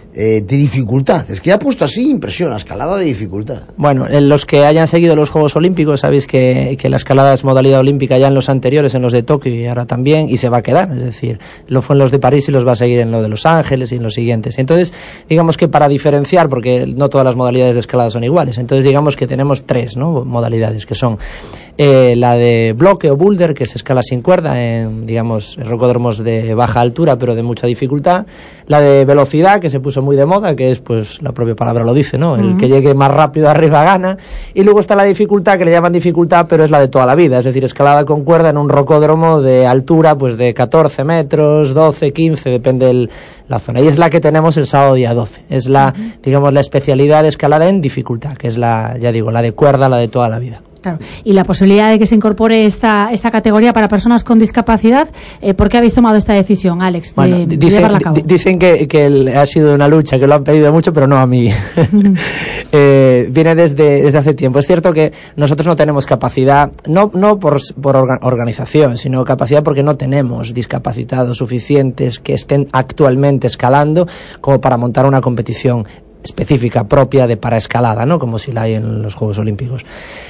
[SPEAKER 1] eh, de dificultad. Es que ha puesto así, impresiona, escalada de dificultad.
[SPEAKER 21] Bueno, en los que hayan seguido los Juegos Olímpicos, sabéis que, que la escalada es modalidad olímpica ya en los anteriores, en los de Tokio y ahora también, y se va a quedar, es decir, lo fue en los de París y los va a seguir en lo de Los Ángeles y en los siguientes. Entonces, digamos que para diferenciar, porque no todas las modalidades de escalada son iguales, entonces digamos que tenemos tres, ¿no?, modalidades, que son eh, la de bloque o boulder, que es escala sin cuerda en, digamos, rocódromos de baja altura pero de mucha dificultad, la de velocidad, que se puso muy de moda, que es, pues, la propia palabra lo dice, ¿no?, el uh-huh. que llegue más rápido arriba gana, y luego está la dificultad, que le llaman dificultad, pero es la de toda la vida, es decir, escalada con cuerda en un rocódromo de altura, pues, de catorce metros, doce, quince, depende del, la zona, y es la que tenemos el sábado día doce, es la, uh-huh. digamos, la especialidad de escalada en dificultad, que es la, ya digo, la de cuerda, la de toda la vida.
[SPEAKER 10] Claro. Y la posibilidad de que se incorpore esta esta categoría para personas con discapacidad, eh, ¿por qué habéis tomado esta decisión, Alex, de,
[SPEAKER 21] bueno,
[SPEAKER 10] de
[SPEAKER 21] dicen,
[SPEAKER 10] llevarla a cabo?
[SPEAKER 21] D- dicen que, que el, ha sido una lucha, que lo han pedido mucho, pero no a mí. eh, viene desde, desde hace tiempo. Es cierto que nosotros no tenemos capacidad, no, no por, por orga, organización, sino capacidad porque no tenemos discapacitados suficientes que estén actualmente escalando como para montar una competición específica propia de paraescalada, ¿no?, como si la hay en los Juegos Olímpicos.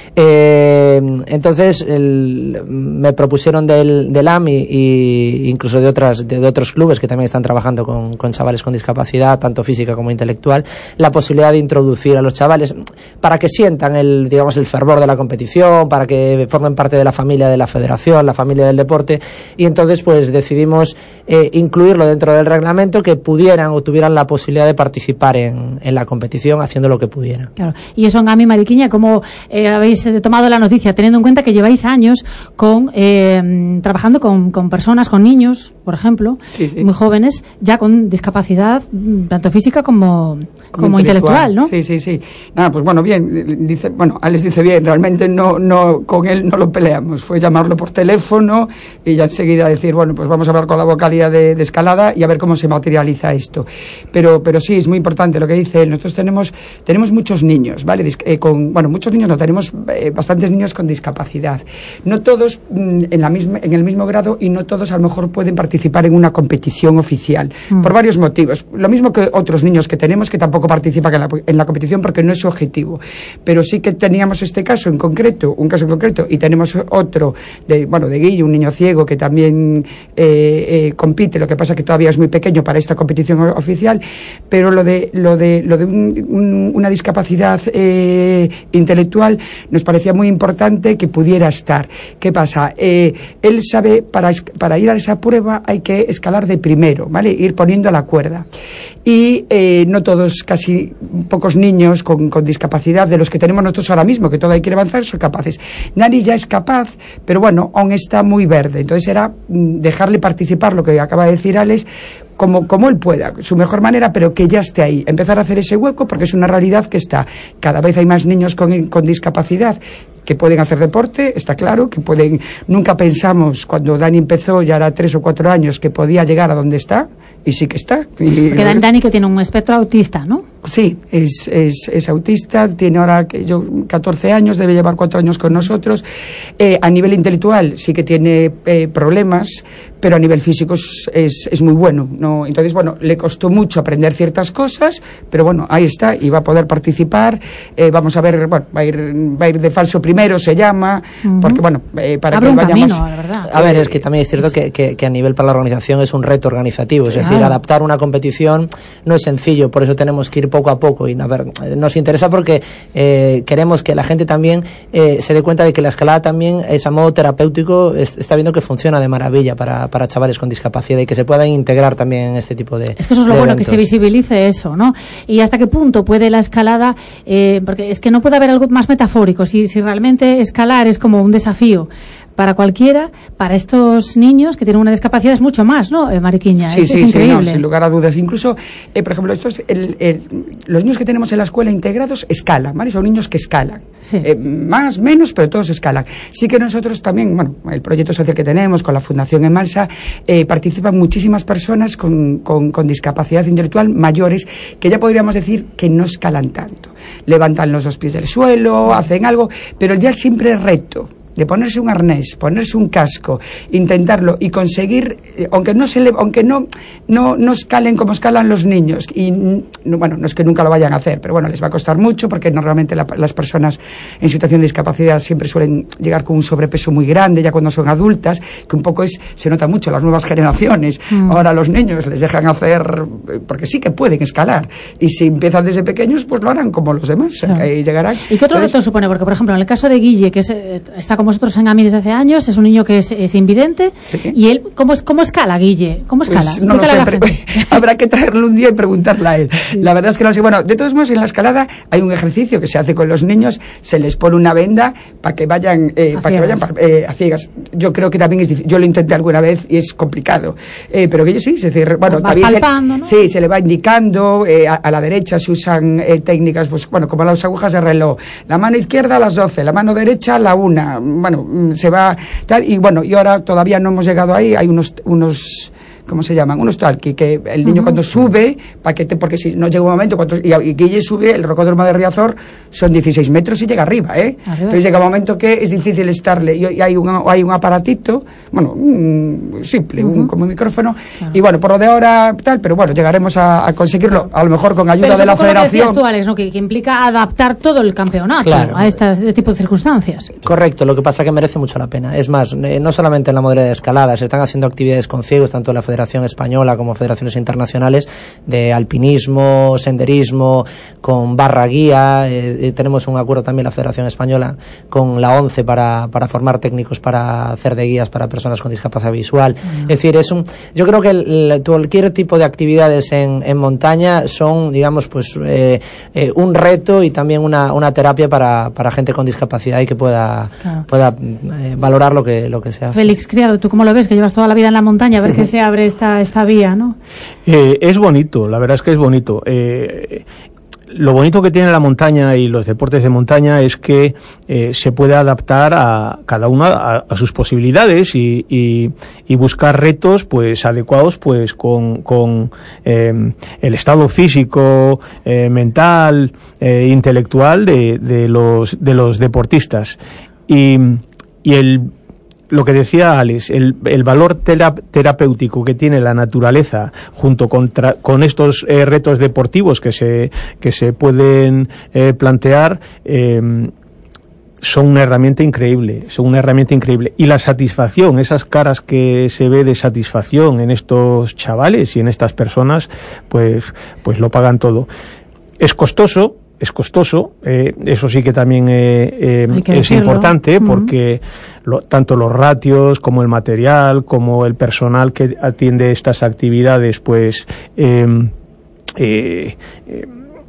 [SPEAKER 21] Eh, entonces el, me propusieron del, del A M I y incluso de otras de, de otros clubes que también están trabajando con, con chavales con discapacidad, tanto física como intelectual, la posibilidad de introducir a los chavales para que sientan el, digamos, el fervor de la competición, para que formen parte de la familia de la federación, la familia del deporte, y entonces pues decidimos eh, incluirlo dentro del reglamento, que pudieran o tuvieran la posibilidad de participar en, en la competición haciendo lo que pudieran.
[SPEAKER 10] Claro. Y eso en A M I, Mariquiña, ¿cómo eh, habéis tomado la noticia, teniendo en cuenta que lleváis años con eh, trabajando con, con personas, con niños, por ejemplo, sí, sí. muy jóvenes, ya con discapacidad tanto física como, como, como intelectual, ¿no?
[SPEAKER 22] Sí, sí, sí. Nada, pues bueno, bien, dice, bueno, Alex dice bien, realmente no, no, con él no lo peleamos, fue llamarlo por teléfono y ya enseguida decir, bueno, pues vamos a hablar con la vocalía de, de escalada y a ver cómo se materializa esto. Pero, pero sí, es muy importante lo que dice él. Nosotros tenemos, tenemos muchos niños, ¿vale? Eh, con, bueno, muchos niños no, tenemos eh, bastantes niños con discapacidad. No todos mm, en, la misma, en el mismo grado y no todos a lo mejor pueden participar en una competición oficial, mm. por varios motivos. Lo mismo que otros niños que tenemos que tampoco participan en la, en la competición porque no es su objetivo. Pero sí que teníamos este caso en concreto, un caso en concreto, y tenemos otro de, bueno, de Guillo, un niño ciego que también eh, eh, compite, lo que pasa que todavía es muy pequeño para esta competición oficial, pero lo de, lo de, lo de un, un, una discapacidad eh, intelectual nos parecía muy importante que pudiera estar. ¿Qué pasa? Eh, él sabe, para, para ir a esa prueba hay que escalar de primero, ¿vale? Ir poniendo la cuerda. Y eh, no todos, casi pocos niños con, con discapacidad, de los que tenemos nosotros ahora mismo, que todavía quiere avanzar, son capaces. Nani ya es capaz, pero bueno, aún está muy verde. Entonces era dejarle participar, lo que acaba de decir Alex, como, como él pueda, su mejor manera, pero que ya esté ahí. Empezar a hacer ese hueco, porque es una realidad que está. Cada vez hay más niños con, con discapacidad que pueden hacer deporte, está claro, que pueden. Nunca pensamos, cuando Dani empezó, ya era tres o cuatro años, que podía llegar a donde está, y sí que está. Y,
[SPEAKER 10] porque Dani, Dani que tiene un espectro autista, ¿no?
[SPEAKER 22] Sí, es, es, es autista, tiene ahora que yo catorce años, debe llevar cuatro años con nosotros. Eh, a nivel intelectual sí que tiene eh, problemas, pero a nivel físico es, es, es muy bueno, ¿no? Entonces, bueno, le costó mucho aprender ciertas cosas, pero bueno, ahí está, y va a poder participar. Eh, vamos a ver, bueno, va a ir, va a ir de falso primero, se llama, uh-huh. porque bueno, eh, para
[SPEAKER 10] Abre
[SPEAKER 22] que
[SPEAKER 10] un
[SPEAKER 22] vaya
[SPEAKER 10] camino,
[SPEAKER 22] más.
[SPEAKER 10] La verdad.
[SPEAKER 21] A ver, es que también es cierto es... Que, que, que a nivel para la organización es un reto organizativo, es decir, ah. adaptar una competición no es sencillo, por eso tenemos que ir poco a poco. Y a ver, nos interesa porque eh, queremos que la gente también eh, se dé cuenta de que la escalada también es a modo terapéutico, es, está viendo que funciona de maravilla para, para chavales con discapacidad y que se puedan integrar también en este tipo de
[SPEAKER 10] Es que eso es lo bueno,
[SPEAKER 21] eventos.
[SPEAKER 10] Que se visibilice eso, ¿no? Y hasta qué punto puede la escalada, eh, porque es que no puede haber algo más metafórico, si, si realmente escalar es como un desafío para cualquiera, para estos niños que tienen una discapacidad es mucho más, ¿no, eh, Mariquiña?
[SPEAKER 22] Sí,
[SPEAKER 10] es,
[SPEAKER 22] sí,
[SPEAKER 10] es
[SPEAKER 22] sí,
[SPEAKER 10] increíble.
[SPEAKER 22] no, sin lugar a dudas. Incluso, eh, por ejemplo, estos, el, el, los niños que tenemos en la escuela integrados escalan, ¿vale? Son niños que escalan.
[SPEAKER 10] Sí.
[SPEAKER 22] Eh, más, menos, pero todos escalan. Sí que nosotros también, bueno, el proyecto social que tenemos con la Fundación Emalsa, eh, participan muchísimas personas con, con, con discapacidad intelectual mayores que ya podríamos decir que no escalan tanto. Levantan los dos pies del suelo, hacen algo, pero ya siempre es reto de ponerse un arnés, ponerse un casco, intentarlo y conseguir, eh, aunque no se le, aunque no, no, no escalen como escalan los niños, y no, bueno, no es que nunca lo vayan a hacer, pero bueno, les va a costar mucho porque normalmente la, las personas en situación de discapacidad siempre suelen llegar con un sobrepeso muy grande ya cuando son adultas, que un poco es, se nota mucho las nuevas generaciones. Mm. Ahora los niños les dejan hacer, porque sí que pueden escalar, y si empiezan desde pequeños, pues lo harán como los demás, claro. Y llegarán.
[SPEAKER 10] ¿Y qué otro Entonces, reto supone? Porque, por ejemplo, en el caso de Guille, que es, está con vosotros en AMI desde hace años, es un niño que es, es invidente, sí. Y él, ¿cómo, cómo escala, Guille? ¿Cómo escala?
[SPEAKER 22] Pues no lo sé, pero, habrá que traerlo un día y preguntarle a él. Sí. La verdad es que no sé. Bueno, de todos modos, en la escalada hay un ejercicio que se hace con los niños, se les pone una venda para que vayan, eh, para que vayan eh, a ciegas. Yo creo que también es difícil. Yo lo intenté alguna vez y es complicado. Eh, pero que yo sí, es decir, bueno, también palpando, se, ¿no? Sí, se le va indicando, eh, a, a la derecha se usan eh, técnicas, pues bueno, como las agujas de reloj. La mano izquierda a las doce, la mano derecha a la una. Bueno, se va tal, y bueno, y ahora todavía no hemos llegado ahí, hay unos, unos ¿cómo se llaman? Unos talqui, que el niño uh-huh. cuando sube, pa que te, porque si no llega un momento, cuando, y, y Guille sube, el rocódromo de Riazor son dieciséis metros y llega arriba, ¿eh? Arriba. Entonces llega un momento que es difícil estarle, y, y hay, un, hay un aparatito, bueno, un, simple, uh-huh. un, como un micrófono, uh-huh. y bueno, por lo de ahora tal, pero bueno, llegaremos a, a conseguirlo, a lo mejor con ayuda
[SPEAKER 10] pero
[SPEAKER 22] de la federación.
[SPEAKER 10] Lo que tú, Alex, ¿no? que, que implica adaptar todo el campeonato claro. a este tipo de circunstancias.
[SPEAKER 21] Correcto, lo que pasa que merece mucho la pena. Es más, eh, no solamente en la modalidad de escalada, se están haciendo actividades con ciegos, tanto en la Federación Española como federaciones internacionales, de alpinismo, senderismo, con barra guía. Eh, eh, tenemos un acuerdo también la Federación Española con la ONCE para, para formar técnicos para hacer de guías para personas con discapacidad visual. Uh-huh. Es decir, es un, yo creo que el, el, cualquier tipo de actividades en, en montaña son, digamos, pues eh, eh, un reto y también una, una terapia para, para gente con discapacidad y que pueda, claro. pueda eh, valorar lo que, lo que se hace.
[SPEAKER 10] Félix Criado, ¿tú cómo lo ves? Que llevas toda la vida en la montaña, a ver uh-huh. que se abre esta, esta vía, ¿no?
[SPEAKER 20] Eh, es bonito, la verdad es que es bonito. Eh, lo bonito que tiene la montaña y los deportes de montaña es que eh, se puede adaptar a cada uno a, a sus posibilidades y, y, y buscar retos pues adecuados pues con, con eh, el estado físico, eh, mental, eh, intelectual de, de los de los deportistas. Y, y el lo que decía Alex, el, el valor tera, terapéutico que tiene la naturaleza junto con, tra, con estos eh, retos deportivos que se, que se pueden eh, plantear, eh, son una herramienta increíble, son una herramienta increíble. Y la satisfacción, esas caras que se ve de satisfacción en estos chavales y en estas personas, pues, pues lo pagan todo. Es costoso, es costoso, eh, eso sí que también eh, eh, que es decirlo. Importante porque uh-huh. lo, tanto los ratios como el material como el personal que atiende estas actividades pues eh, eh, eh,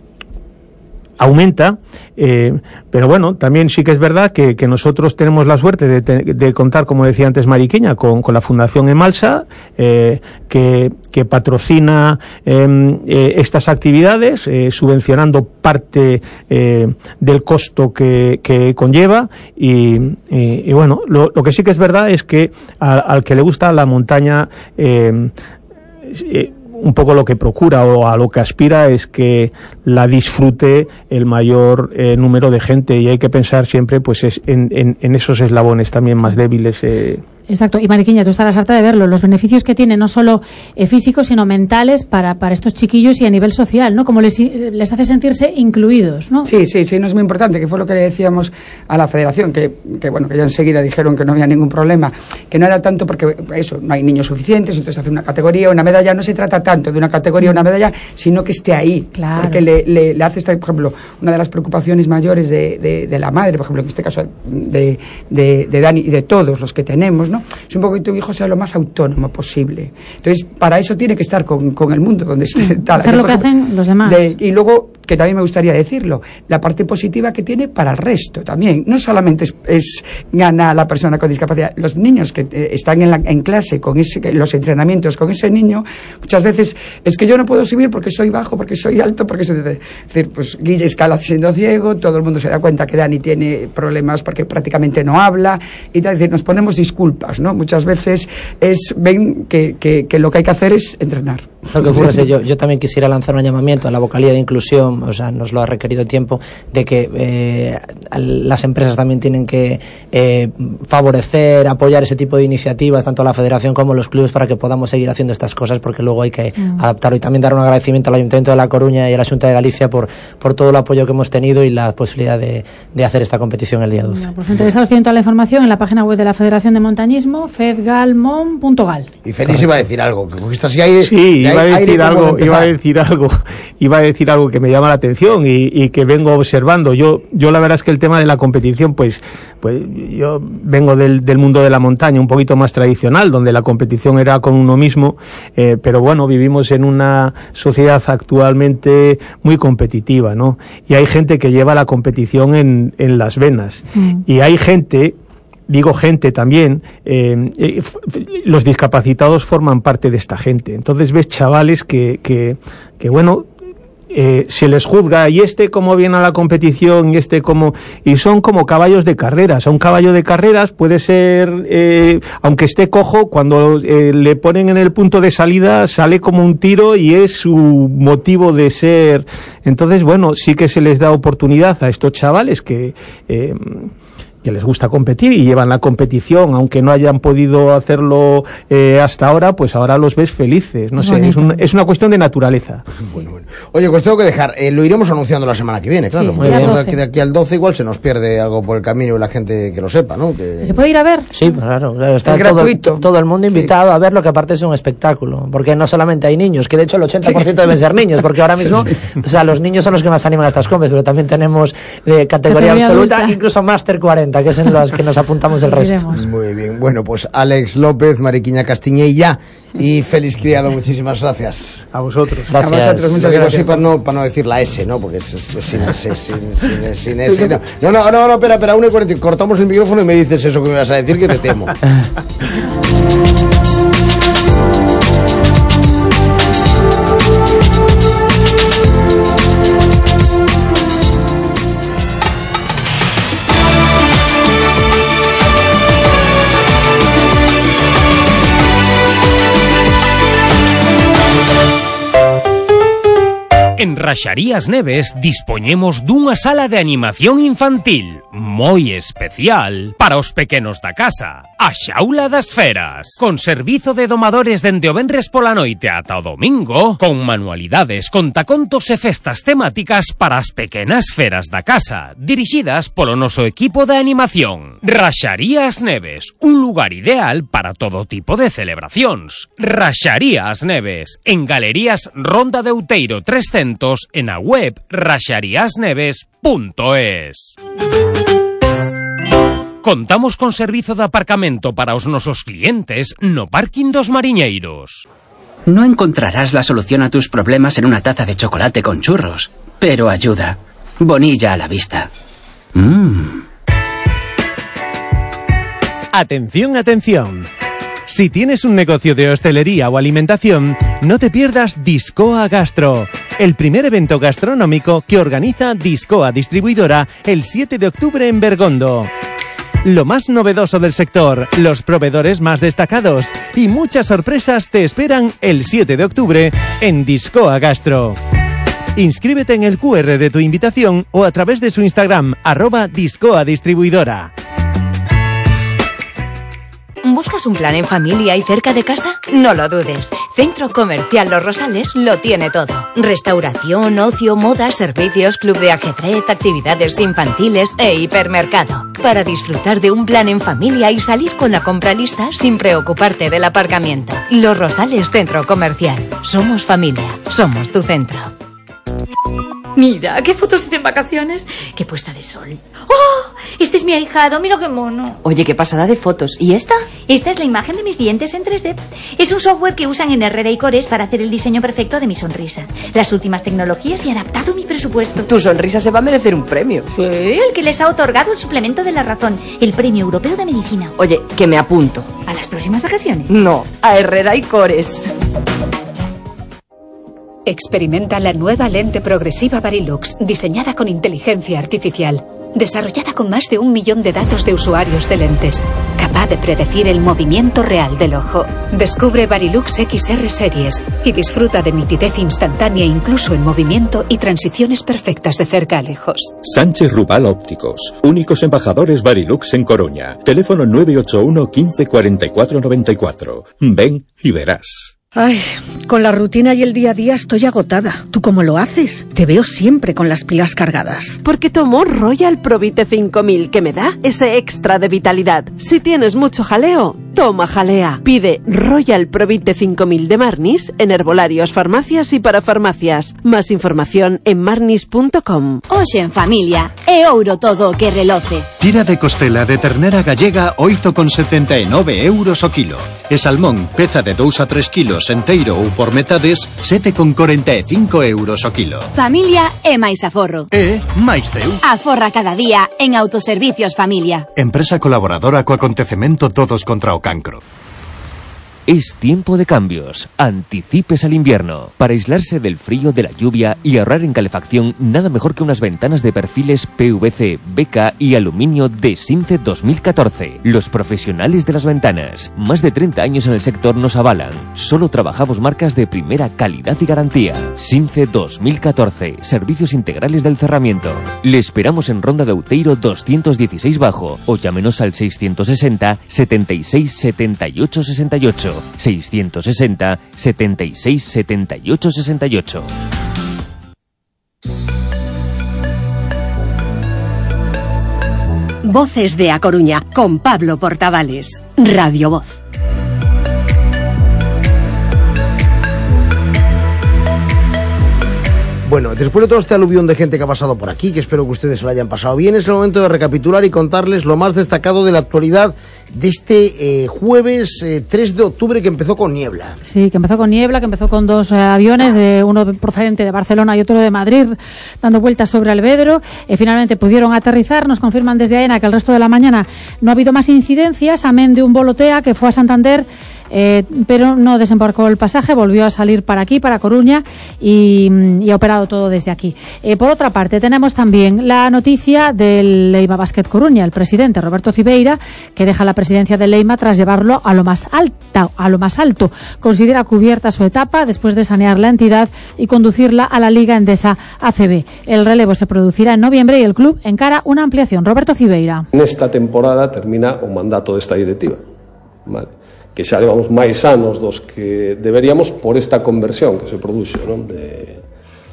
[SPEAKER 20] aumenta, eh, pero bueno, también sí que es verdad que, que nosotros tenemos la suerte de, de contar, como decía antes Mariqueña, con, con la Fundación Emalsa, eh, que, que patrocina eh, eh, estas actividades, eh, subvencionando parte eh, del costo que, que conlleva, y, y, y bueno, lo, lo que sí que es verdad es que a, al que le gusta la montaña, eh, eh, un poco lo que procura o a lo que aspira es que la disfrute el mayor eh, número de gente, y hay que pensar siempre pues es en, en, en esos eslabones también más débiles. Eh.
[SPEAKER 10] Exacto, y Mariqueña, tú estarás harta de verlo, los beneficios que tiene no solo eh, físicos sino mentales para, para estos chiquillos y a nivel social, ¿no? Como les, les hace sentirse incluidos, ¿no? Sí, sí, sí, no es muy importante, que fue lo que le decíamos a la federación, que, que bueno, que ya enseguida dijeron que no había ningún problema, que no era tanto porque eso, no hay niños suficientes, entonces hace una categoría, una medalla, no se trata tanto de una categoría o una medalla, sino que esté ahí, claro. Porque le, le, le hace estar, por ejemplo, una de las preocupaciones mayores de, de, de la madre, por ejemplo, en este caso de, de, de Dani y de todos los que tenemos, ¿no? Es un poco que tu hijo sea lo más autónomo posible. Entonces, para eso tiene que estar con, con el mundo donde esté tal. Hacer lo que hacen los demás.
[SPEAKER 22] De, y luego, que también me gustaría decirlo, la parte positiva que tiene para el resto también. No solamente es, es gana la persona con discapacidad. Los niños que eh, están en, la, en clase con ese, los entrenamientos con ese niño, muchas veces es que yo no puedo subir porque soy bajo, porque soy alto, porque soy... Es decir, pues Guille escala siendo ciego, todo el mundo se da cuenta que Dani tiene problemas porque prácticamente no habla, y tal. Es decir, nos ponemos disculpas, ¿no? Muchas veces es ven que, que, que lo que hay que hacer es entrenar.
[SPEAKER 21] Lo que ocurre es que yo, yo también quisiera lanzar un llamamiento a la vocalía de inclusión, o sea, nos lo ha requerido tiempo, de que eh, las empresas también tienen que eh, favorecer, apoyar ese tipo de iniciativas, tanto la federación como los clubes, para que podamos seguir haciendo estas cosas, porque luego hay que mm. adaptarlo. Y también dar un agradecimiento al Ayuntamiento de La Coruña y a la Xunta de Galicia por, por todo el apoyo que hemos tenido y la posibilidad de, de hacer esta competición el día doce.
[SPEAKER 10] Bueno, pues interesados tienen toda la información en la página web de la Federación de Montañismo, fedgalmon punto gal.
[SPEAKER 1] Y Félix iba a decir algo, que cogiste así aire.
[SPEAKER 21] Sí,
[SPEAKER 1] iba
[SPEAKER 21] a decir
[SPEAKER 20] algo, iba a decir algo, iba a decir algo que me llama la atención y, y que vengo observando. Yo, yo la verdad es que el tema de la competición, pues, pues yo vengo del, del mundo de la montaña, un poquito más tradicional, donde la competición era con uno mismo, eh, pero bueno, vivimos en una sociedad actualmente muy competitiva, ¿no? Y hay gente que lleva la competición en, en las venas. Mm. Y hay gente, digo gente también, eh, eh, los discapacitados forman parte de esta gente. Entonces ves chavales que, que, que bueno, eh, se les juzga, y este cómo viene a la competición, y este cómo, y son como caballos de carreras. A un caballo de carreras puede ser, eh, aunque esté cojo, cuando eh, le ponen en el punto de salida sale como un tiro y es su motivo de ser. Entonces, bueno, sí que se les da oportunidad a estos chavales que eh, que les gusta competir y llevan la competición, aunque no hayan podido hacerlo eh, hasta ahora, pues ahora los ves felices. No sé, es, un, es una cuestión de naturaleza.
[SPEAKER 1] Sí. Bueno, bueno. Oye, pues tengo que dejar, eh, lo iremos anunciando la semana que viene, claro. Sí, de, aquí, de aquí al doce igual se nos pierde algo por el camino y la gente que lo sepa, ¿no? Que...
[SPEAKER 10] ¿Se puede ir a ver?
[SPEAKER 21] Sí, claro, claro, está todo, todo el mundo invitado sí. a verlo, que aparte es un espectáculo, porque no solamente hay niños, que de hecho el ochenta por ciento sí. deben ser niños, porque ahora mismo, sí, sí. o sea, los niños son los que más animan a estas compes, pero también tenemos eh, categoría, categoría absoluta, adulta. Incluso Máster cuarenta, que es en las que nos apuntamos el resto.
[SPEAKER 1] Muy bien, bueno, pues Alex López, Mariquiña Castiñeira y Félix Criado, muchísimas gracias.
[SPEAKER 20] A vosotros.
[SPEAKER 21] Gracias.
[SPEAKER 1] A vosotros, muchas gracias. Así para no, para no decir la S, ¿no? Porque es, es, es sin S, sin, sin, sin S. No, no, no, no, no espera, espera, uno y cuarenta, cortamos el micrófono y me dices eso que me vas a decir, que te temo.
[SPEAKER 2] En Raxarías Neves dispoñemos dunha sala de animación infantil moi especial para os pequenos da casa, a Xaula das Feras, con servizo de domadores dende o venres pola noite ata o domingo, con manualidades, contacontos e festas temáticas para as pequenas feras da casa, dirixidas polo noso equipo de animación. Raxarías Neves, un lugar ideal para todo tipo de celebracións. Raxarías Neves, en Galerías Ronda de Outeiro trescentos, en a web raxarías neves punto es. Contamos con servizo de aparcamento para os nosos clientes no parking dos Mariñeiros.
[SPEAKER 4] No encontrarás la solución a tus problemas en una taza de chocolate con churros, pero ayuda. Bonilla a la vista. Mmm.
[SPEAKER 8] Atención, atención. Si tienes un negocio de hostelería o alimentación, no te pierdas Discoa Gastro, el primer evento gastronómico que organiza Discoa Distribuidora el siete de octubre en Bergondo. Lo más novedoso del sector, los proveedores más destacados y muchas sorpresas te esperan el siete de octubre en Discoa Gastro. Inscríbete en el cu erre de tu invitación o a través de su Instagram, arroba Discoa Distribuidora.
[SPEAKER 23] ¿Buscas un plan en familia y cerca de casa? No lo dudes. Centro Comercial Los Rosales lo tiene todo. Restauración, ocio, moda, servicios, club de ajedrez, actividades infantiles e hipermercado. Para disfrutar de un plan en familia y salir con la compra lista sin preocuparte del aparcamiento. Los Rosales Centro Comercial. Somos familia. Somos tu centro.
[SPEAKER 24] Mira, qué fotos hice en vacaciones. Qué puesta de sol. ¡Oh! Este es mi ahijado, mira qué mono.
[SPEAKER 23] Oye, qué pasada de fotos. ¿Y esta?
[SPEAKER 24] Esta es la imagen de mis dientes en tres D. Es un software que usan en Herrera y Cores para hacer el diseño perfecto de mi sonrisa. Las últimas tecnologías y adaptado a mi presupuesto.
[SPEAKER 23] Tu sonrisa se va a merecer un premio.
[SPEAKER 24] Sí, el que les ha otorgado el suplemento de la razón, el Premio Europeo de Medicina.
[SPEAKER 23] Oye, que me apunto.
[SPEAKER 24] ¿A las próximas vacaciones?
[SPEAKER 23] No, a Herrera y Cores.
[SPEAKER 25] Experimenta la nueva lente progresiva Varilux, diseñada con inteligencia artificial, desarrollada con más de un millón de datos de usuarios de lentes, capaz de predecir el movimiento real del ojo. Descubre Varilux X R Series y disfruta de nitidez instantánea incluso en movimiento y transiciones perfectas de cerca a lejos.
[SPEAKER 3] Sánchez Rubal Ópticos, únicos embajadores Varilux en Coruña. Teléfono nueve ocho uno, quince, cuarenta y cuatro, noventa y cuatro. Ven y verás.
[SPEAKER 5] Ay, con la rutina y el día a día estoy agotada. ¿Tú cómo lo haces? Te veo siempre con las pilas cargadas.
[SPEAKER 13] Porque tomo Royal Provite cinco mil, que me da ese extra de vitalidad. Si tienes mucho jaleo, toma jalea. Pide Royal Provite cinco mil de Marnis en herbolarios, farmacias y parafarmacias. Más información en marnis punto com.
[SPEAKER 18] Hoxe en familia, e ouro todo o que reloce.
[SPEAKER 19] Tira de costela de ternera gallega oito con setenta e nove euros o kilo. E salmón, peza de dous a tres kilos enteiro ou por metades, sete con corenta e cinco euros o kilo.
[SPEAKER 18] Familia e máis aforro.
[SPEAKER 19] E máis teu.
[SPEAKER 18] Aforra cada día en Autoservicios Familia.
[SPEAKER 19] Empresa colaboradora co acontecemento Todos contra o Cancro.
[SPEAKER 11] Es tiempo de cambios. Anticipes al invierno. Para aislarse del frío, de la lluvia y ahorrar en calefacción, nada mejor que unas ventanas de perfiles P V C, B K y aluminio de Since dos mil catorce. Los profesionales de las ventanas. Más de treinta años en el sector nos avalan. Solo trabajamos marcas de primera calidad y garantía. Since dos mil catorce. Servicios integrales del cerramiento. Le esperamos en Ronda de Outeiro doscientos dieciséis Bajo o llámenos al seiscientos sesenta, setenta y seis, setenta y ocho, sesenta y ocho. seiscientos sesenta, setenta y seis, setenta y ocho, sesenta y ocho.
[SPEAKER 6] Voces de A Coruña, con Pablo Portavales. Radio Voz.
[SPEAKER 1] Bueno, después de todo este aluvión de gente que ha pasado por aquí, que espero que ustedes se lo hayan pasado bien, es el momento de recapitular y contarles lo más destacado de la actualidad de este eh, jueves eh, tres de octubre, que empezó con niebla.
[SPEAKER 10] Sí, que empezó con niebla, que empezó con dos eh, aviones, de uno procedente de Barcelona y otro de Madrid, dando vueltas sobre Alvedro. Eh, finalmente pudieron aterrizar. Nos confirman desde AENA que el resto de la mañana no ha habido más incidencias, amén de un Volotea que fue a Santander, Eh, pero no desembarcó el pasaje, volvió a salir para aquí, para Coruña, y, y ha operado todo desde aquí. Eh, por otra parte, tenemos también la noticia del Leima Basket Coruña, el presidente Roberto Cibeira, que deja la presidencia del Leima tras llevarlo a lo más alta, a lo más alto. Considera cubierta su etapa después de sanear la entidad y conducirla a la Liga Endesa A C B. El relevo se producirá en noviembre y el club encara una ampliación. Roberto Cibeira.
[SPEAKER 7] Nesta temporada termina o mandato desta directiva, vale, que xa levamos máis anos dos que deberíamos por esta conversión que se produxo, non? De,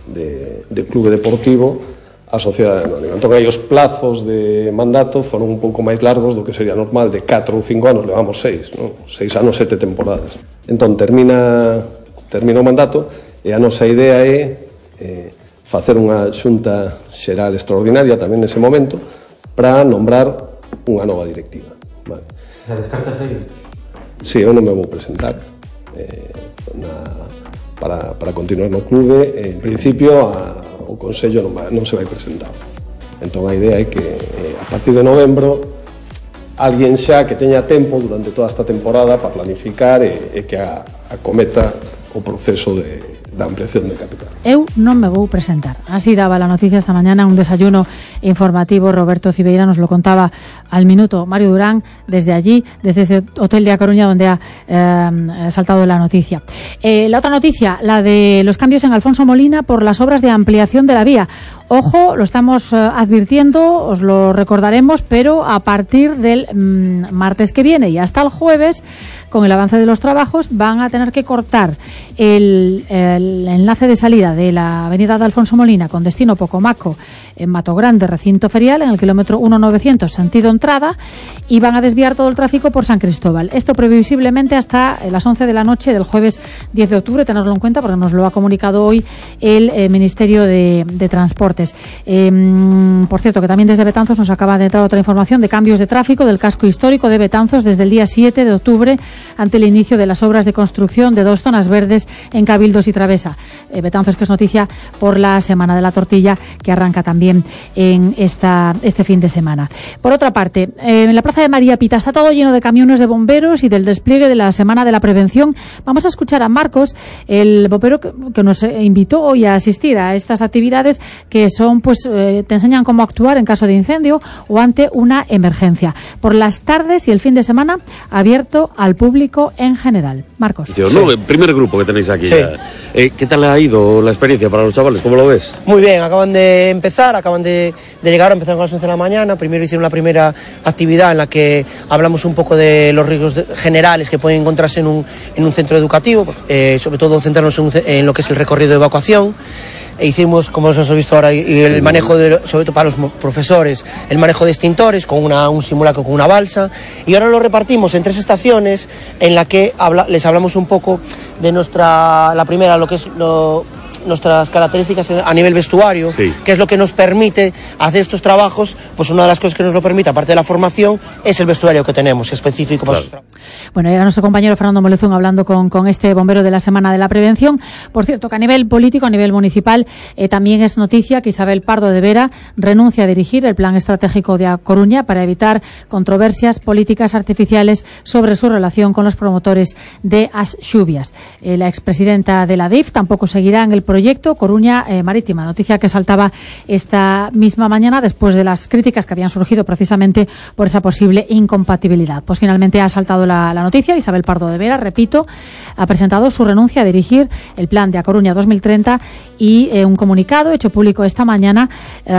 [SPEAKER 7] de, de clube deportivo a sociedade anónima. Entón, aí os plazos de mandato foron un pouco máis largos do que sería normal. De catro ou cinco anos levamos seis, non? seis anos, sete temporadas. Entón, termina, termina o mandato e a nosa idea é eh, facer unha xunta xeral extraordinaria tamén nese momento para nombrar unha nova directiva. Vale.
[SPEAKER 20] La descartas aí?
[SPEAKER 7] Sí, eu non me vou presentar eh, na, para, para continuar no clube. En principio a, o Consello non, va, non se vai presentar. Entón a idea é que eh, a partir de novembro alguén xa que teña tempo durante toda esta temporada para planificar e, e que a, acometa o proceso de, da ampliación de capital.
[SPEAKER 10] Eu non me vou presentar. Así daba la noticia esta mañana, un desayuno informativo. Roberto Cibeira nos lo contaba al minuto Mario Durán desde allí, desde ese hotel de A Coruña donde ha eh, saltado la noticia. Eh, la otra noticia, la de los cambios en Alfonso Molina por las obras de ampliación de la vía. Ojo, lo estamos eh, advirtiendo, os lo recordaremos, pero a partir del mm, martes que viene y hasta el jueves, con el avance de los trabajos, van a tener que cortar el, el enlace de salida de la avenida de Alfonso Molina con destino Pocomaco en Mato Grande, recinto ferial, en el kilómetro uno novecientos, sentido entrada, y van a desviar todo el tráfico por San Cristóbal. Esto previsiblemente hasta las once de la noche del jueves diez de octubre, tenerlo en cuenta porque nos lo ha comunicado hoy el eh, Ministerio de, de Transportes. Eh, por cierto, que también desde Betanzos nos acaba de entrar otra información de cambios de tráfico del casco histórico de Betanzos desde el día siete de octubre ante el inicio de las obras de construcción de dos zonas verdes en Cabildos y Travesa. Eh, Betanzos, que es noticia por la Semana de la Tortilla, que arranca también en esta, este fin de semana. Por otra parte, eh, en la Plaza de María Pita está todo lleno de camiones de bomberos y del despliegue de la Semana de la Prevención. Vamos a escuchar a Marcos, el bombero que, que nos invitó hoy a asistir a estas actividades, que que son, pues, eh, te enseñan cómo actuar en caso de incendio o ante una emergencia. Por las tardes y el fin de semana, abierto al público en general. Marcos.
[SPEAKER 9] Sí. ¿No? El primer grupo que tenéis aquí. Sí. Eh, ¿Qué tal ha ido la experiencia para los chavales? ¿Cómo lo ves?
[SPEAKER 12] Muy bien, acaban de empezar, acaban de, de llegar, empezaron a las once de la mañana. Primero hicieron la primera actividad en la que hablamos un poco de los riesgos de, generales que pueden encontrarse en un, en un centro educativo, eh, sobre todo centrarnos en, un, en lo que es el recorrido de evacuación. E hicimos, como os has visto ahora, y el manejo, de, sobre todo para los profesores, el manejo de extintores con una, un simulacro con una balsa. Y ahora lo repartimos en tres estaciones en la que habla, les hablamos un poco de nuestra, la primera, lo que es lo, nuestras características a nivel vestuario, sí. que es lo que nos permite hacer estos trabajos. Pues una de las cosas que nos lo permite, aparte de la formación, es el vestuario que tenemos, específico para claro. Trabajos.
[SPEAKER 10] Bueno, y era nuestro compañero Fernando Molezún hablando con, con este bombero de la Semana de la Prevención. Por cierto, que a nivel político, a nivel municipal, eh, también es noticia que Isabel Pardo de Vera renuncia a dirigir el Plan Estratégico de A Coruña para evitar controversias políticas artificiales sobre su relación con los promotores de as xuvias. Eh, la expresidenta de la D I F tampoco seguirá en el proyecto Coruña eh, Marítima, noticia que saltaba esta misma mañana después de las críticas que habían surgido precisamente por esa posible incompatibilidad. Pues finalmente ha saltado la, la noticia. Isabel Pardo de Vera, repito, ha presentado su renuncia a dirigir el plan de A Coruña dos mil treinta y eh, un comunicado hecho público esta mañana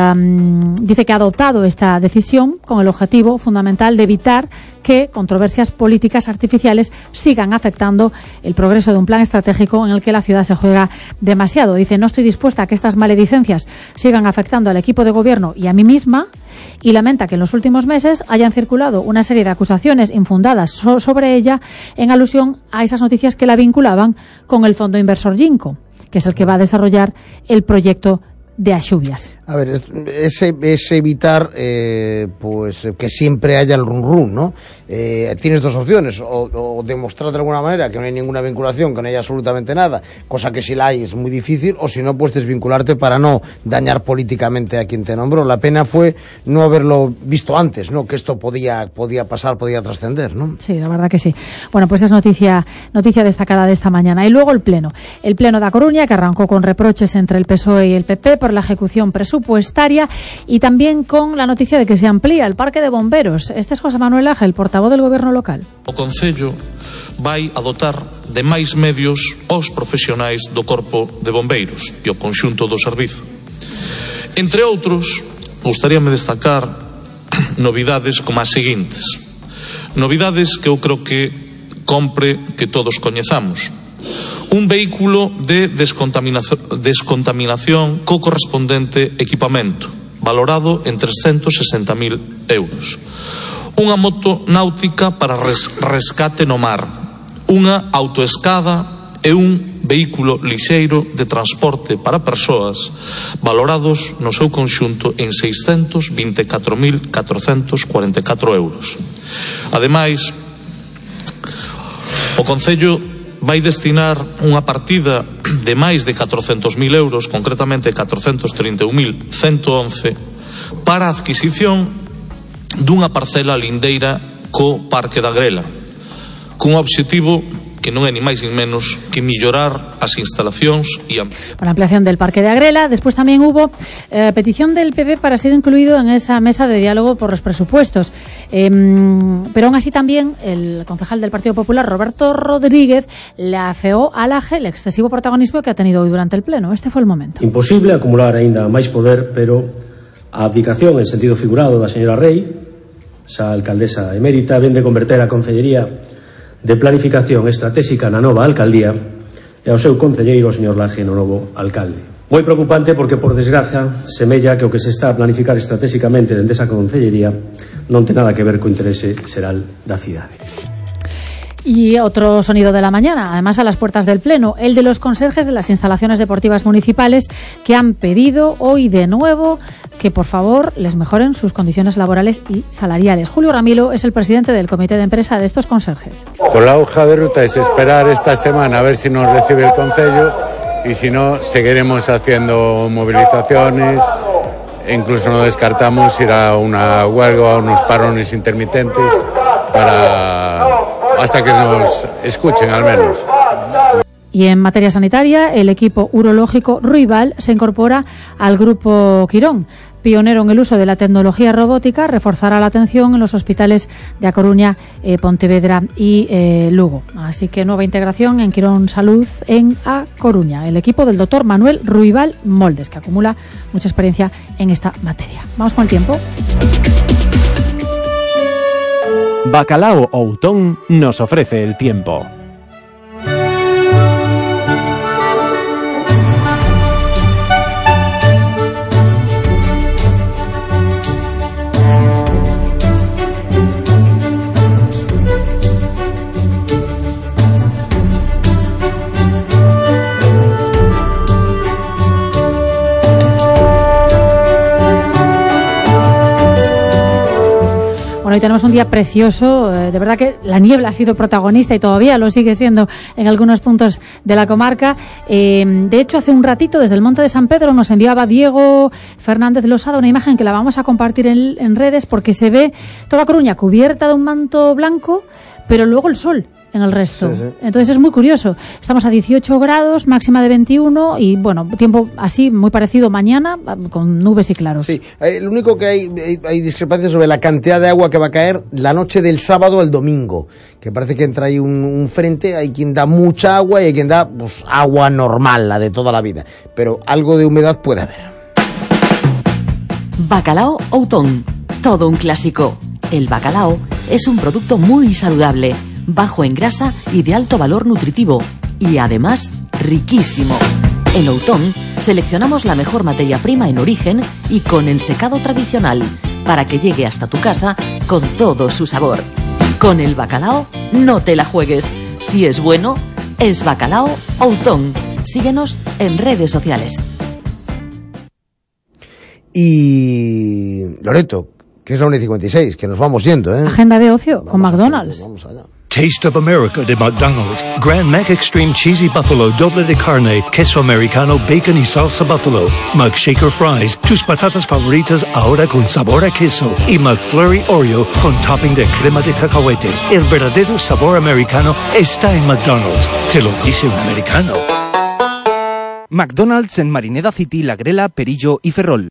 [SPEAKER 10] um, dice que ha adoptado esta decisión con el objetivo fundamental de evitar que controversias políticas artificiales sigan afectando el progreso de un plan estratégico en el que la ciudad se juega demasiado. Dice, no estoy dispuesta a que estas maledicencias sigan afectando al equipo de gobierno y a mí misma, y lamenta que en los últimos meses hayan circulado una serie de acusaciones infundadas so- sobre ella en alusión a esas noticias que la vinculaban con el fondo inversor Ginkgo, que es el que va a desarrollar el proyecto de as xuvias.
[SPEAKER 1] A ver, es, es, es evitar eh, pues que siempre haya el run run, ¿no? Eh, tienes dos opciones, o, o demostrar de alguna manera que no hay ninguna vinculación, que no hay absolutamente nada, cosa que si la hay es muy difícil, o si no, pues desvincularte para no dañar políticamente a quien te nombró. La pena fue no haberlo visto antes, ¿no? Que esto podía podía pasar, podía trascender, ¿no?
[SPEAKER 10] Sí, la verdad que sí. Bueno, pues es noticia noticia destacada de esta mañana. Y luego el Pleno. El Pleno de A Coruña, que arrancó con reproches entre el P S O E y el P P por la ejecución presupuestaria y también con la noticia de que se amplía el parque de bomberos. Este es José Manuel Aja, el portavoz del Gobierno local.
[SPEAKER 15] O Concello vai a dotar de máis medios aos profesionais do Corpo de Bombeiros e o conxunto do servizo. Entre outros, gustaríame destacar novidades como as seguintes. Novidades que eu creo que compre que todos coñezamos. Un vehículo de descontaminación, descontaminación co correspondente equipamento, valorado en trescentos sesenta mil euros. Unha moto náutica para res, rescate no mar, unha autoescada e un vehículo lixeiro de transporte para persoas, valorados no seu conxunto en seiscentos vinte e catro mil catrocentos cuarenta e catro euros. Ademais, o Concello vai destinar unha partida de máis de catrocentos mil euros, concretamente catrocentos trinta e un mil ciento once, para a adquisición dunha parcela lindeira co Parque da Grela, cun obxectivo que non é ni máis ni menos que mellorar as instalacións e a...
[SPEAKER 10] Para a ampliación del Parque de Agrela. Después también hubo eh, petición del P P para ser incluido en esa mesa de diálogo por los presupuestos. Eh, pero aún así también el concejal del Partido Popular, Roberto Rodríguez, le afeó al A G el excesivo protagonismo que ha tenido hoy durante el Pleno. Este fue el momento.
[SPEAKER 16] Imposible acumular aínda máis poder, pero a abdicación en sentido figurado da señora Rey, esa alcaldesa emérita, ven de converter a Concellería de Planificación Estratégica na nova alcaldía e ao seu concelleiro, o señor Laje, no novo alcalde. Moi preocupante porque, por desgraza, semella que o que se está a planificar estratégicamente dende esa concellería non ten nada que ver co interese xeral da cidade.
[SPEAKER 10] Y otro sonido de la mañana, además a las puertas del Pleno, el de los conserjes de las instalaciones deportivas municipales que han pedido hoy de nuevo que por favor les mejoren sus condiciones laborales y salariales. Julio Ramilo es el presidente del comité de empresa de estos conserjes.
[SPEAKER 17] Pues la hoja de ruta es esperar esta semana a ver si nos recibe el Concello y si no seguiremos haciendo movilizaciones e incluso no descartamos ir a una huelga o a unos parones intermitentes para hasta que nos escuchen al menos.
[SPEAKER 10] Y en materia sanitaria, el equipo urológico Ruibal se incorpora al Grupo Quirón. Pionero en el uso de la tecnología robótica, reforzará la atención en los hospitales de A Coruña, eh, Pontevedra y eh, Lugo. Así que nueva integración en Quirón Salud en A Coruña. El equipo del doctor Manuel Ruibal Moldes, que acumula mucha experiencia en esta materia. Vamos con el tiempo.
[SPEAKER 8] Bacalao Outón nos ofrece el tiempo.
[SPEAKER 10] Bueno, hoy tenemos un día precioso, de verdad que la niebla ha sido protagonista y todavía lo sigue siendo en algunos puntos de la comarca. Eh, de hecho, hace un ratito desde el Monte de San Pedro nos enviaba Diego Fernández Losada una imagen que la vamos a compartir en, en redes, porque se ve toda Coruña cubierta de un manto blanco, pero luego el sol en el resto. Sí, sí. Entonces es muy curioso. Estamos a dieciocho grados, máxima de veintiuno y, bueno, tiempo así muy parecido mañana, con nubes y claros.
[SPEAKER 1] Sí, eh, lo único que hay, hay, hay discrepancias sobre la cantidad de agua que va a caer la noche del sábado al domingo, que parece que entra ahí un, un frente, hay quien da mucha agua y hay quien da pues, agua normal, la de toda la vida, pero algo de humedad puede haber.
[SPEAKER 2] Bacalao Outón, todo un clásico. El bacalao es un producto muy saludable, bajo en grasa y de alto valor nutritivo, y además riquísimo. En Outón seleccionamos la mejor materia prima en origen y con ensecado tradicional, para que llegue hasta tu casa con todo su sabor. Con el bacalao no te la juegues. Si es bueno, es Bacalao Outón. Síguenos en redes sociales.
[SPEAKER 1] Y Loreto, que es la una y cincuenta y seis, que nos vamos yendo, ¿eh?
[SPEAKER 10] Agenda de ocio vamos con McDonald's.
[SPEAKER 1] Vamos allá.
[SPEAKER 4] Taste of America de McDonald's. Grand Mac Extreme Cheesy Buffalo, doble de carne, queso americano, bacon y salsa buffalo. McShaker Fries, tus patatas favoritas ahora con sabor a queso. Y McFlurry Oreo con topping de crema de cacahuete. El verdadero sabor americano está en McDonald's. Te lo dice un americano.
[SPEAKER 14] McDonald's en Marineda City, La Grela, Perillo y Ferrol.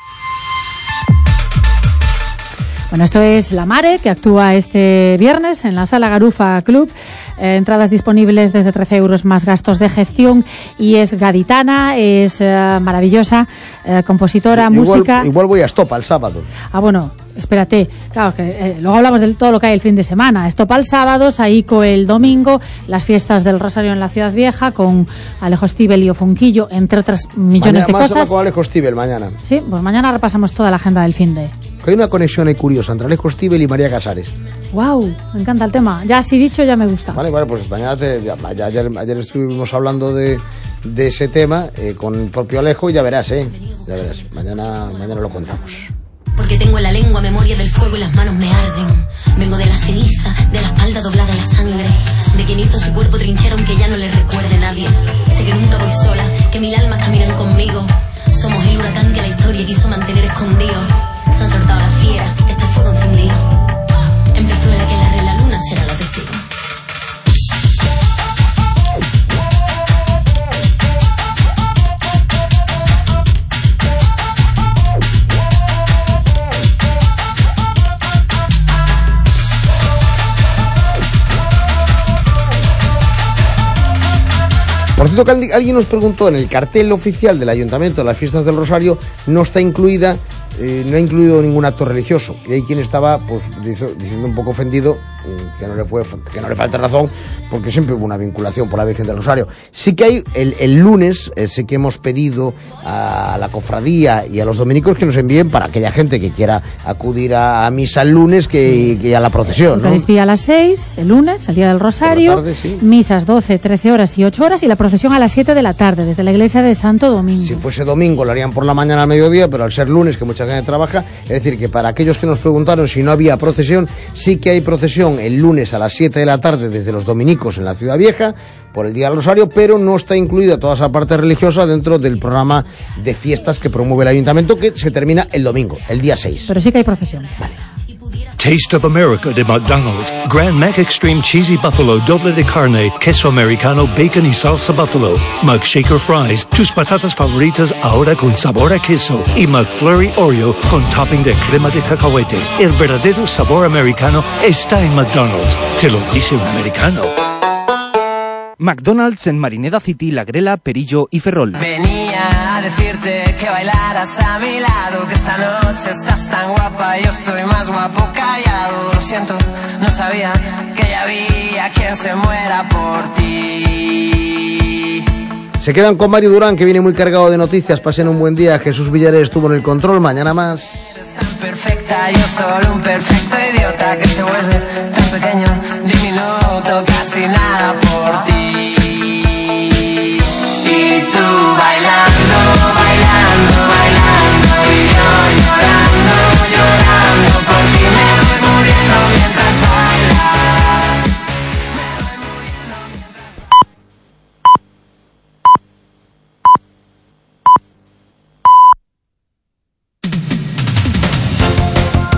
[SPEAKER 10] Bueno, esto es La Mare, que actúa este viernes en la Sala Garufa Club. Eh, entradas disponibles desde trece euros más gastos de gestión. Y es gaditana, es eh, maravillosa, eh, compositora,
[SPEAKER 1] igual,
[SPEAKER 10] música.
[SPEAKER 1] Igual voy a Estopa el sábado.
[SPEAKER 10] Ah, bueno, espérate. Claro, que eh, luego hablamos de todo lo que hay el fin de semana. Estopa el sábado, Saico el domingo, las fiestas del Rosario en la Ciudad Vieja, con Alejo Stivel y Ofunquillo, entre otras millones
[SPEAKER 1] mañana,
[SPEAKER 10] de
[SPEAKER 1] más
[SPEAKER 10] cosas.
[SPEAKER 1] Con Alejo Stivel mañana.
[SPEAKER 10] Sí, pues mañana repasamos toda la agenda del fin de...
[SPEAKER 1] Hay una conexión ahí curiosa entre Alejo Stivel y María Casares.
[SPEAKER 10] Wow, me encanta el tema. Ya así dicho, ya me gusta.
[SPEAKER 1] Vale, vale, pues mañana te, ya, ayer, ayer estuvimos hablando de, de ese tema eh, con el propio Alejo y ya verás, eh. Ya verás. Mañana, mañana lo contamos.
[SPEAKER 21] Porque tengo en la lengua memoria del fuego y las manos me arden. Vengo de la ceniza, de la espalda doblada la sangre. De quien hizo su cuerpo trinchera aunque ya no le recuerde nadie. Sé que nunca voy sola, que mil almas caminan conmigo. Somos el huracán que la historia quiso mantener escondido. Se han soltado la fiera, este fuego encendido. Empezó el aquelarre, la luna será la testigo.
[SPEAKER 1] Por cierto, que alguien nos preguntó, en el cartel oficial del Ayuntamiento de las Fiestas del Rosario no está incluida, eh, no ha incluido ningún acto religioso. Y hay quien estaba pues diciendo un poco ofendido, que no le fue, que no le falta razón, porque siempre hubo una vinculación por la Virgen del Rosario. Sí que hay, el, el lunes, eh, sí que hemos pedido a la cofradía y a los dominicos que nos envíen para aquella gente que quiera acudir a, a misa el lunes, que, que a la procesión, ¿no?
[SPEAKER 10] Eucaristía a las seis, el lunes, el día del Rosario, tarde, sí. Misas doce, trece horas y ocho horas, y la procesión a las siete de la tarde, desde la iglesia de Santo Domingo.
[SPEAKER 1] Si fuese domingo lo harían por la mañana al mediodía, pero al ser lunes, que mucha gente trabaja, es decir, que para aquellos que nos preguntaron si no había procesión, sí que hay procesión el lunes a las siete de la tarde desde los dominicos en la Ciudad Vieja por el Día del Rosario, pero no está incluida toda esa parte religiosa dentro del programa de fiestas que promueve el Ayuntamiento, que se termina el domingo, el día seis.
[SPEAKER 10] Pero sí que hay procesión.
[SPEAKER 1] Vale.
[SPEAKER 4] Taste of America de McDonald's. Grand Mac Extreme Cheesy Buffalo doble de carne, queso americano, bacon y salsa buffalo. McShaker Fries, tus patatas favoritas ahora con sabor a queso. Y McFlurry Oreo con topping de crema de cacahuete. El verdadero sabor americano está en McDonald's. Te lo dice un americano.
[SPEAKER 14] McDonald's en Marineda City, La Grela, Perillo y Ferrol.
[SPEAKER 3] Venía a decirte que bailaras a mi lado, que esta noche estás tan guapa, yo estoy más guapo callado. Lo siento, no sabía que ya había quien se muera por ti.
[SPEAKER 1] Se quedan con Mario Durán, que viene muy cargado de noticias. Pasen un buen día. Jesús Villares estuvo en el control. Mañana más.
[SPEAKER 3] Eres tan perfecta, yo solo un perfecto idiota que se vuelve tan pequeño, diminuto, casi nada por ti. Y tú bailas